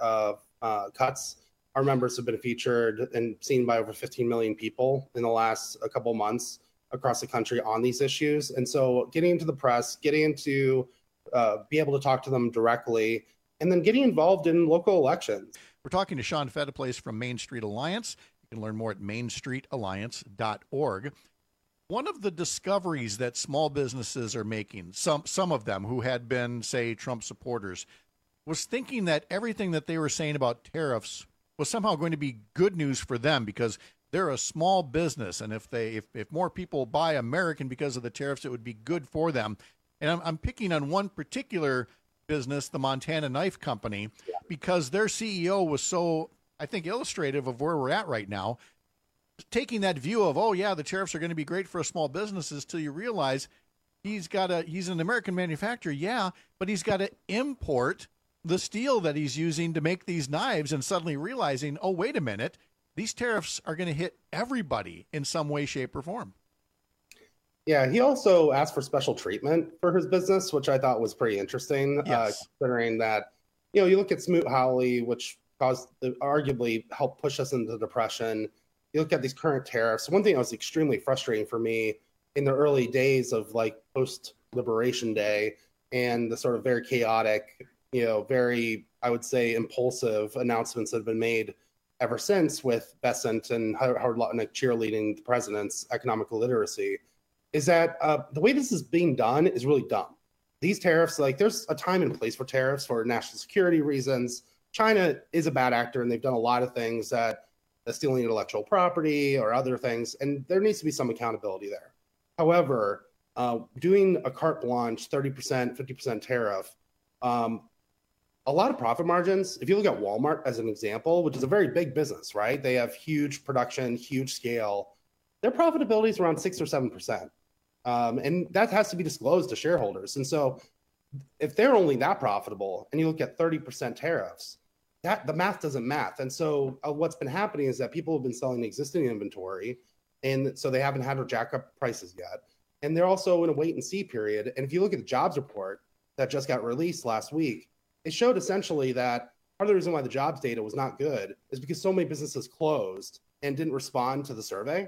cuts. Our members have been featured and seen by over 15 million people in the last couple months across the country on these issues. And so getting into the press, getting into be able to talk to them directly, and then getting involved in local elections. We're talking to Sean Fediplace from Main Street Alliance. You can learn more at mainstreetalliance.org. One of the discoveries that small businesses are making, some of them who had been, say, Trump supporters, was thinking that everything that they were saying about tariffs was somehow going to be good news for them because they're a small business, and if more people buy American because of the tariffs, it would be good for them. And I'm picking on one particular business, the Montana Knife Company, because their CEO was so, I think, illustrative of where we're at right now. Taking that view of, oh, yeah, the tariffs are going to be great for small businesses, till you realize he's an American manufacturer, yeah, but he's got to import the steel that he's using to make these knives, and suddenly realizing, oh, wait a minute, these tariffs are going to hit everybody in some way, shape, or form. Yeah, he also asked for special treatment for his business, which I thought was pretty interesting, considering that, you look at Smoot-Hawley, which arguably helped push us into depression. You look at these current tariffs. One thing that was extremely frustrating for me in the early days of post-Liberation Day and the sort of very chaotic, very, I would say, impulsive announcements that have been made ever since with Bessent and Howard Lutnick cheerleading the president's economic illiteracy. is that the way this is being done is really dumb. These tariffs, like there's a time and place for tariffs for national security reasons. China is a bad actor, and they've done a lot of things that stealing intellectual property or other things, and there needs to be some accountability there. However, doing a carte blanche 30%, 50% tariff, a lot of profit margins. If you look at Walmart as an example, which is a very big business, right? They have huge production, huge scale. Their profitability is around 6 or 7%. And that has to be disclosed to shareholders. And so if they're only that profitable and you look at 30% tariffs, the math doesn't math. And so what's been happening is that people have been selling existing inventory, and so they haven't had to jack up prices yet. And they're also in a wait and see period. And if you look at the jobs report that just got released last week, it showed essentially that part of the reason why the jobs data was not good is because so many businesses closed and didn't respond to the survey.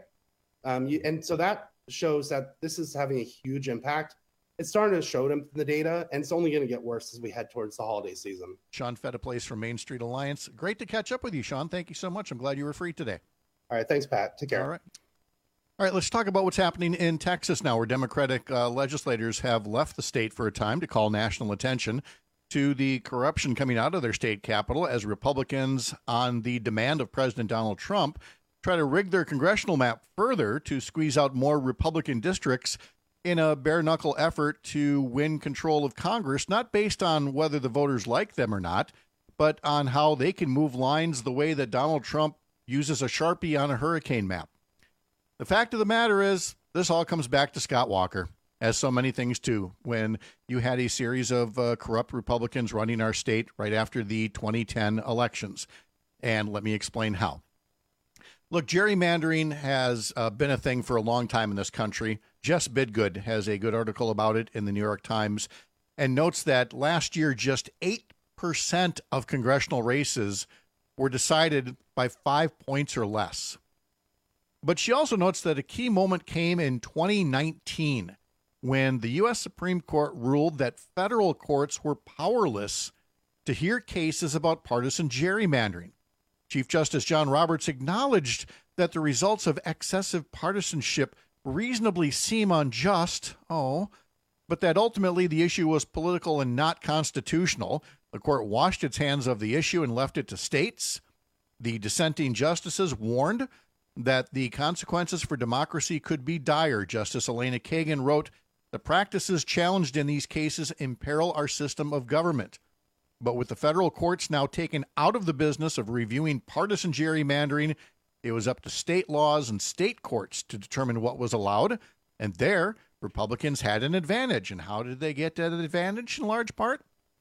And so that shows that this is having a huge impact. It's starting to show them in the data, and it's only going to get worse as we head towards the holiday season. Sean Fediplace from Main Street Alliance. Great to catch up with you, Sean. Thank you so much. I'm glad you were free today. All right. Thanks, Pat. Take care. All right. Let's talk about what's happening in Texas now, where Democratic legislators have left the state for a time to call national attention to the corruption coming out of their state capital as Republicans, on the demand of President Donald Trump, try to rig their congressional map further to squeeze out more Republican districts in a bare-knuckle effort to win control of Congress, not based on whether the voters like them or not, but on how they can move lines the way that Donald Trump uses a Sharpie on a hurricane map. The fact of the matter is, this all comes back to Scott Walker, as so many things do, when you had a series of corrupt Republicans running our state right after the 2010 elections. And let me explain how. Look, gerrymandering has been a thing for a long time in this country. Jess Bidgood has a good article about it in the New York Times and notes that last year just 8% of congressional races were decided by 5 points or less. But she also notes that a key moment came in 2019 when the U.S. Supreme Court ruled that federal courts were powerless to hear cases about partisan gerrymandering. Chief Justice John Roberts acknowledged that the results of excessive partisanship reasonably seem unjust, but that ultimately the issue was political and not constitutional. The court washed its hands of the issue and left it to states. The dissenting justices warned that the consequences for democracy could be dire. Justice Elena Kagan wrote, "The practices challenged in these cases imperil our system of government." But with the federal courts now taken out of the business of reviewing partisan gerrymandering, it was up to state laws and state courts to determine what was allowed. And there, Republicans had an advantage. And how did they get that advantage in large part?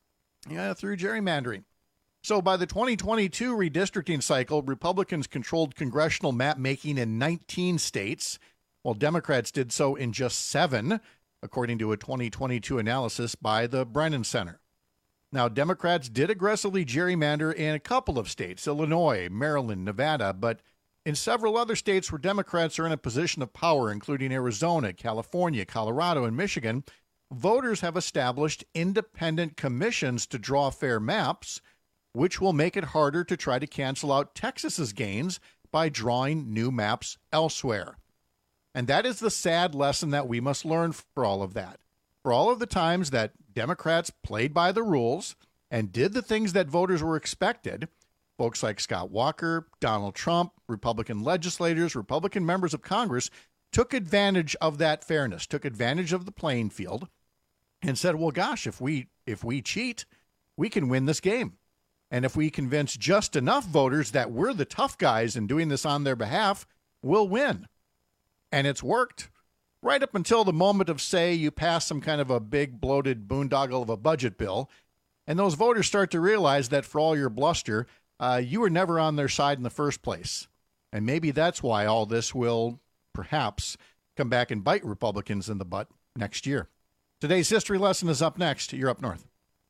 Through gerrymandering. So by the 2022 redistricting cycle, Republicans controlled congressional map making in 19 states, while Democrats did so in just 7, according to a 2022 analysis by the Brennan Center. Now, Democrats did aggressively gerrymander in a couple of states, Illinois, Maryland, Nevada, but in several other states where Democrats are in a position of power, including Arizona, California, Colorado, and Michigan, voters have established independent commissions to draw fair maps, which will make it harder to try to cancel out Texas's gains by drawing new maps elsewhere. And that is the sad lesson that we must learn for all of that. For all of the times that Democrats played by the rules and did the things that voters were expected, folks like Scott Walker, Donald Trump, Republican legislators, Republican members of Congress took advantage of that fairness, took advantage of the playing field, and said, well, gosh, if we cheat, we can win this game. And if we convince just enough voters that we're the tough guys and doing this on their behalf, we'll win. And it's worked. Right up until the moment of, say, you pass some kind of a big bloated boondoggle of a budget bill, and those voters start to realize that for all your bluster, you were never on their side in the first place. And maybe that's why all this will perhaps come back and bite Republicans in the butt next year. Today's history lesson is up next. You're Up North.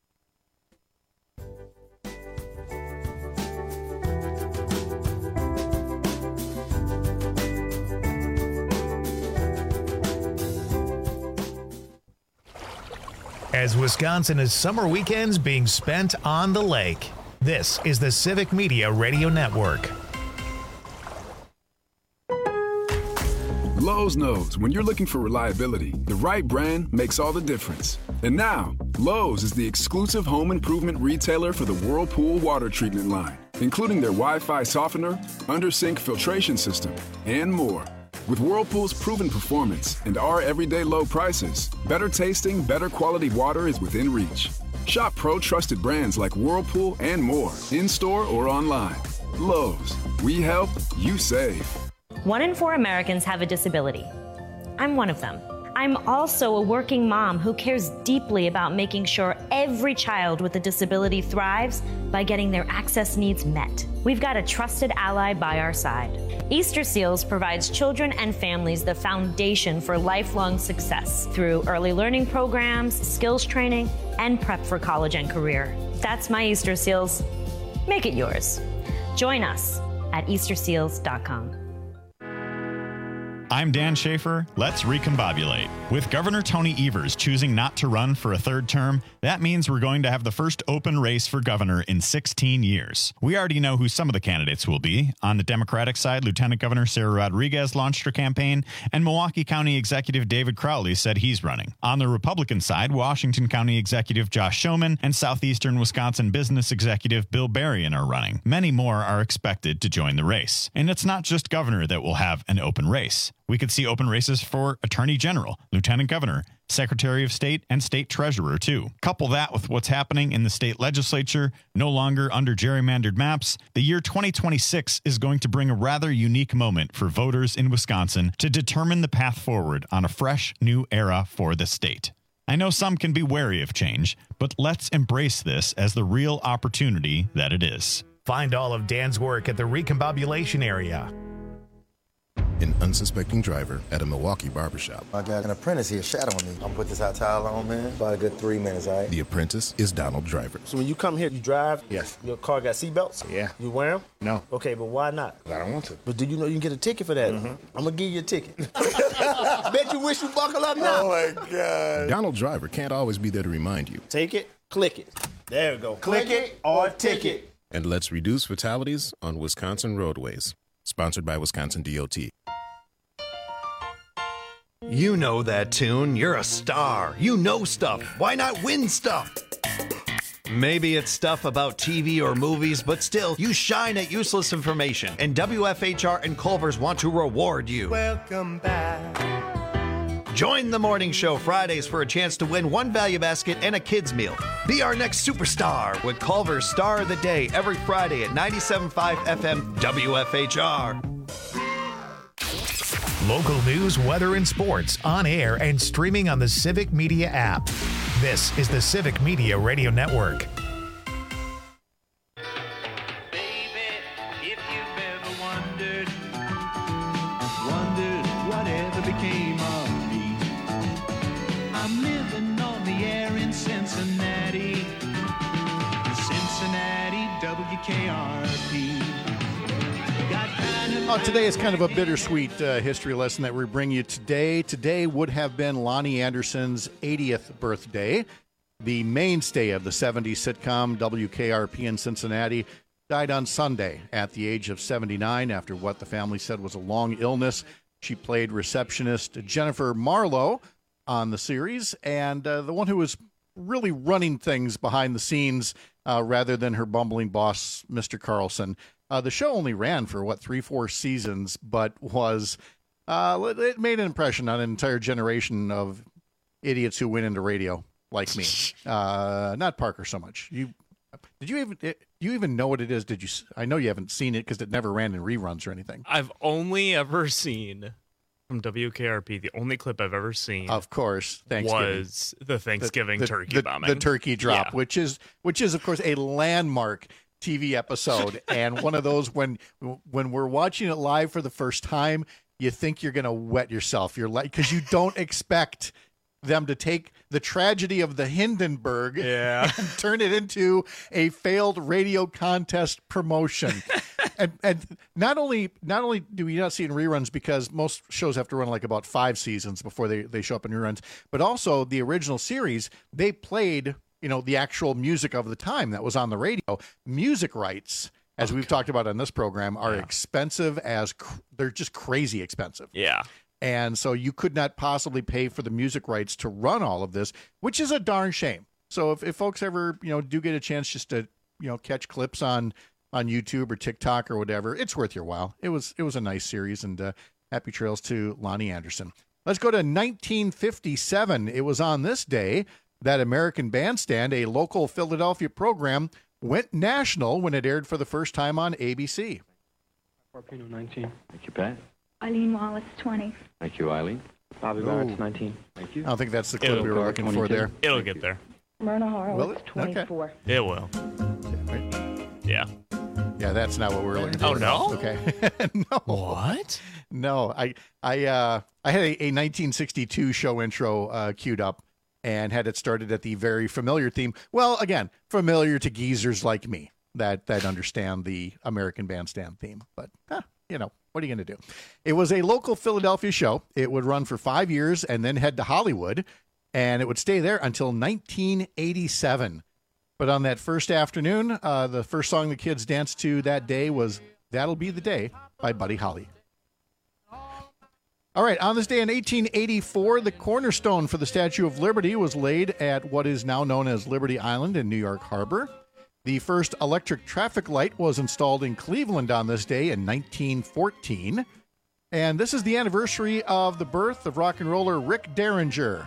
As Wisconsin is summer weekends being spent on the lake, this is the Civic Media Radio Network. Lowe's knows when you're looking for reliability, the right brand makes all the difference. And now, Lowe's is the exclusive home improvement retailer for the Whirlpool water treatment line, including their Wi-Fi softener, under-sink filtration system, and more. With Whirlpool's proven performance and our everyday low prices, better tasting, better quality water is within reach. Shop pro-trusted brands like Whirlpool and more, in-store or online. Lowe's, we help, you save. 1 in 4 Americans have a disability. I'm one of them. I'm also a working mom who cares deeply about making sure every child with a disability thrives by getting their access needs met. We've got a trusted ally by our side. Easter Seals provides children and families the foundation for lifelong success through early learning programs, skills training, and prep for college and career. That's my Easter Seals. Make it yours. Join us at easterseals.com. I'm Dan Schaefer. Let's recombobulate. With Governor Tony Evers choosing not to run for a third term, that means we're going to have the first open race for governor in 16 years. We already know who some of the candidates will be. On the Democratic side, Lieutenant Governor Sarah Rodriguez launched her campaign, and Milwaukee County Executive David Crowley said he's running. On the Republican side, Washington County Executive Josh Schoeman and Southeastern Wisconsin Business Executive Bill Berrien are running. Many more are expected to join the race. And it's not just governor that will have an open race. We could see open races for Attorney General, Lieutenant Governor, Secretary of State, and State Treasurer, too. Couple that with what's happening in the state legislature, no longer under gerrymandered maps, the year 2026 is going to bring a rather unique moment for voters in Wisconsin to determine the path forward on a fresh, new era for the state. I know some can be wary of change, but let's embrace this as the real opportunity that it is. Find all of Dan's work at the Recombobulation area. An unsuspecting driver at a Milwaukee barbershop. I got an apprentice here shadowing me. I'm gonna put this hot towel on, man. About a good 3 minutes, all right? The apprentice is Donald Driver. So when you come here, you drive? Yes. Your car got seatbelts? Yeah. You wear them? No. Okay, but why not? I don't want to. But do you know you can get a ticket for that? I'm gonna give you a ticket. Bet you wish you buckle up now. Oh my God. Donald Driver can't always be there to remind you. Take it, click it. There we go. Click it or ticket. And let's reduce fatalities on Wisconsin roadways. Sponsored by Wisconsin DOT. You know that tune. You're a star. You know stuff. Why not win stuff? Maybe it's stuff about TV or movies, but still, you shine at useless information. And WFHR and Culver's want to reward you. Welcome back. Join the morning show Fridays for a chance to win one value basket and a kid's meal. Be our next superstar with Culver's Star of the Day every Friday at 97.5 FM WFHR. Local news, weather, and sports on air and streaming on the Civic Media app. This is the Civic Media Radio Network. Wondered whatever became of me. I'm living on the air in Cincinnati. Cincinnati, WKRP. Today is kind of a bittersweet history lesson that we bring you today. Today would have been Lonnie Anderson's 80th birthday. The mainstay of the 70s sitcom WKRP in Cincinnati died on Sunday at the age of 79 after what the family said was a long illness. She played receptionist Jennifer Marlowe on the series, and the one who was really running things behind the scenes rather than her bumbling boss, Mr. Carlson. The show only ran for, 3-4 seasons, but it made an impression on an entire generation of idiots who went into radio like me. Not Parker so much. Do you even know what it is? I know you haven't seen it because it never ran in reruns or anything. I've only ever seen from WKRP, the only clip I've ever seen, of course, Thanksgiving was the Thanksgiving turkey bombing, the turkey drop, which is of course a landmark TV episode, and one of those when we're watching it live for the first time, you think you're going to wet yourself. You're like, because you don't expect them to take the tragedy of the Hindenburg and turn it into a failed radio contest promotion. and not only do we not see it in reruns because most shows have to run like about 5 seasons before they show up in reruns, but also the original series, they played the actual music of the time that was on the radio. Music rights, as we've talked about on this program, are expensive they're just crazy expensive. Yeah. And so you could not possibly pay for the music rights to run all of this, which is a darn shame. So if folks ever, do get a chance just to, catch clips on YouTube or TikTok or whatever, it's worth your while. It was a nice series, and happy trails to Lonnie Anderson. Let's go to 1957. It was on this day that American Bandstand, a local Philadelphia program, went national when it aired for the first time on ABC. Pino 19. Thank you, Pat. Eileen Wallace, 20. Thank you, Eileen. Bobby Barrett's 19. Thank you. I don't think that's the clip we were looking for there. It'll get there. Myrna Will Horowitz, it? 24. Okay. It will. Yeah. Yeah, that's not what we were looking for. Oh, no? Okay. No. What? No. I had a 1962 show intro queued up and had it started at the very familiar theme. Well, again, familiar to geezers like me that understand the American Bandstand theme. But, what are you going to do? It was a local Philadelphia show. It would run for 5 years and then head to Hollywood, and it would stay there until 1987. But on that first afternoon, the first song the kids danced to that day was That'll Be the Day by Buddy Holly. All right, on this day in 1884, the cornerstone for the Statue of Liberty was laid at what is now known as Liberty Island in New York Harbor. The first electric traffic light was installed in Cleveland on this day in 1914. And this is the anniversary of the birth of rock and roller Rick Derringer.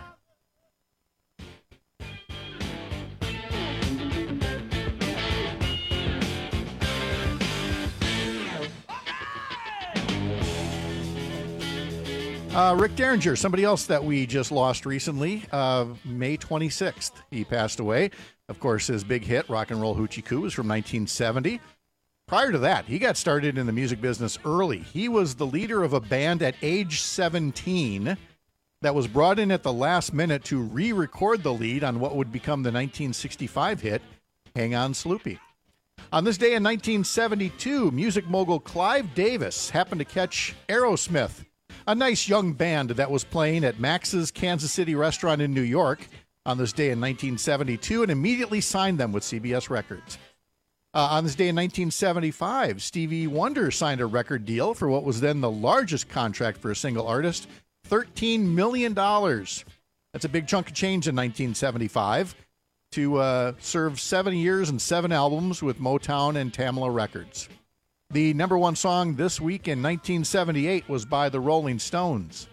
Rick Derringer, somebody else that we just lost recently, May 26th, he passed away. Of course, his big hit, Rock and Roll Hoochie Coo, was from 1970. Prior to that, he got started in the music business early. He was the leader of a band at age 17 that was brought in at the last minute to re-record the lead on what would become the 1965 hit, Hang On Sloopy. On this day in 1972, music mogul Clive Davis happened to catch Aerosmith, a nice young band that was playing at Max's Kansas City restaurant in New York on this day in 1972, and immediately signed them with CBS Records. On this day in 1975, Stevie Wonder signed a record deal for what was then the largest contract for a single artist, $13 million. That's a big chunk of change in 1975 to serve 7 years and 7 albums with Motown and Tamla Records. The number one song this week in 1978 was by the Rolling Stones.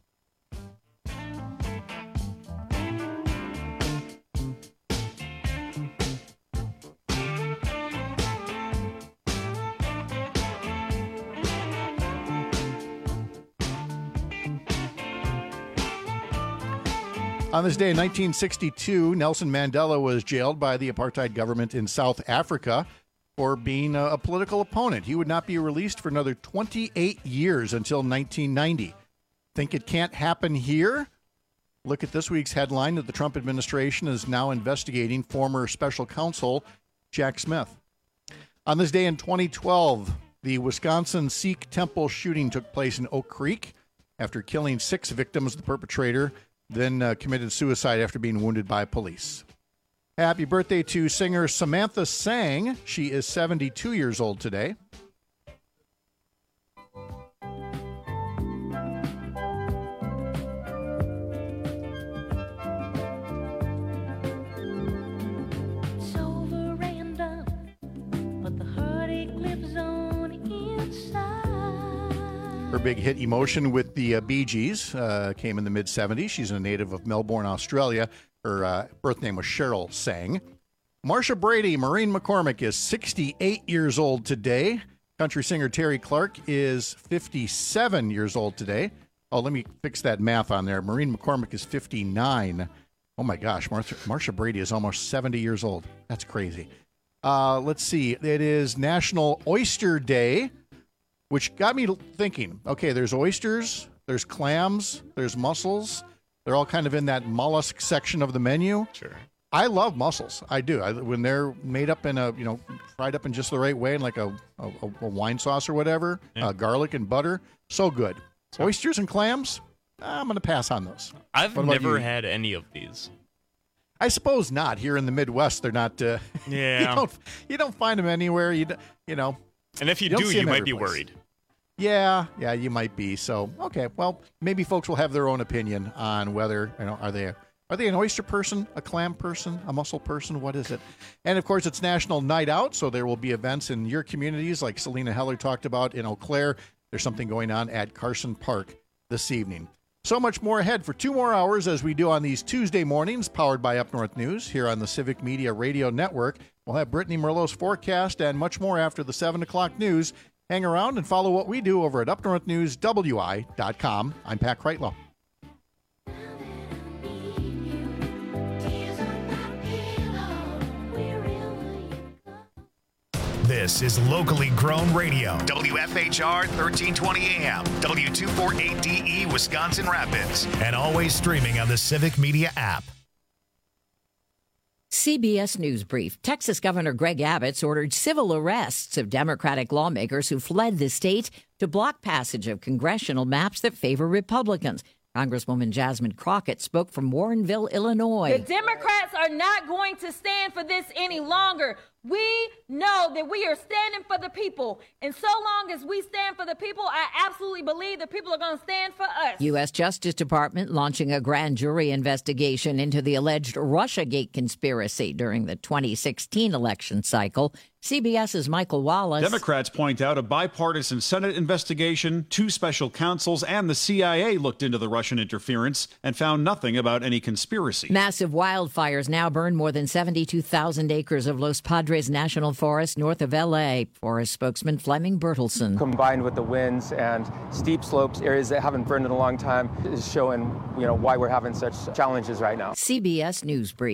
On this day in 1962, Nelson Mandela was jailed by the apartheid government in South Africa for being a political opponent. He would not be released for another 28 years until 1990. Think it can't happen here? Look at this week's headline that the Trump administration is now investigating former special counsel Jack Smith. On this day in 2012, the Wisconsin Sikh temple shooting took place in Oak Creek. After killing 6 victims, the perpetrator then committed suicide after being wounded by police. Happy birthday to singer Samantha Sang. She is 72 years old today. So veranda, but the heartache lives on inside. Her big hit Emotion with the Bee Gees came in the mid-70s. She's a native of Melbourne, Australia. Her birth name was Cheryl Sang. Marsha Brady, Maureen McCormick, is 68 years old today. Country singer Terry Clark is 57 years old today. Oh, let me fix that math on there. Maureen McCormick is 59. Oh, my gosh. Marsha Brady is almost 70 years old. That's crazy. Let's see. It is National Oyster Day, which got me thinking. Okay, there's oysters, there's clams, there's mussels. They're all kind of in that mollusk section of the menu. Sure. I love mussels. I do. When they're made up in fried up in just the right way, in like a wine sauce or whatever, garlic and butter, so good. Oysters and clams, I'm going to pass on those. I've never had any of these. I suppose not. Here in the Midwest, they're not. Yeah. You don't find them anywhere. You know. And if you do, you might be worried. Yeah, you might be. So, okay, well, maybe folks will have their own opinion on whether, are they an oyster person, a clam person, a mussel person? What is it? And, of course, it's National Night Out, so there will be events in your communities like Selena Heller talked about in Eau Claire. There's something going on at Carson Park this evening. So much more ahead for 2 more hours as we do on these Tuesday mornings, powered by Up North News here on the Civic Media Radio Network. We'll have Brittany Merlot's forecast and much more after the 7 o'clock news. Hang around and follow what we do over at upnorthnewswi.com. I'm Pat Kreitlow. This is locally grown radio. WFHR 1320 AM, W248DE Wisconsin Rapids, and always streaming on the Civic Media app. CBS News Brief. Texas Governor Greg Abbott ordered civil arrests of Democratic lawmakers who fled the state to block passage of congressional maps that favor Republicans. Congresswoman Jasmine Crockett spoke from Warrenville, Illinois. The Democrats are not going to stand for this any longer. We know that we are standing for the people. And so long as we stand for the people, I absolutely believe the people are going to stand for us. U.S. Justice Department launching a grand jury investigation into the alleged Russiagate conspiracy during the 2016 election cycle. CBS's Michael Wallace. Democrats point out a bipartisan Senate investigation, 2 special counsels, and the CIA looked into the Russian interference and found nothing about any conspiracy. Massive wildfires now burn more than 72,000 acres of Los Padres National Forest north of L.A. Forest spokesman Fleming Bertelsen. Combined with the winds and steep slopes, areas that haven't burned in a long time, is showing, why we're having such challenges right now. CBS News Brief.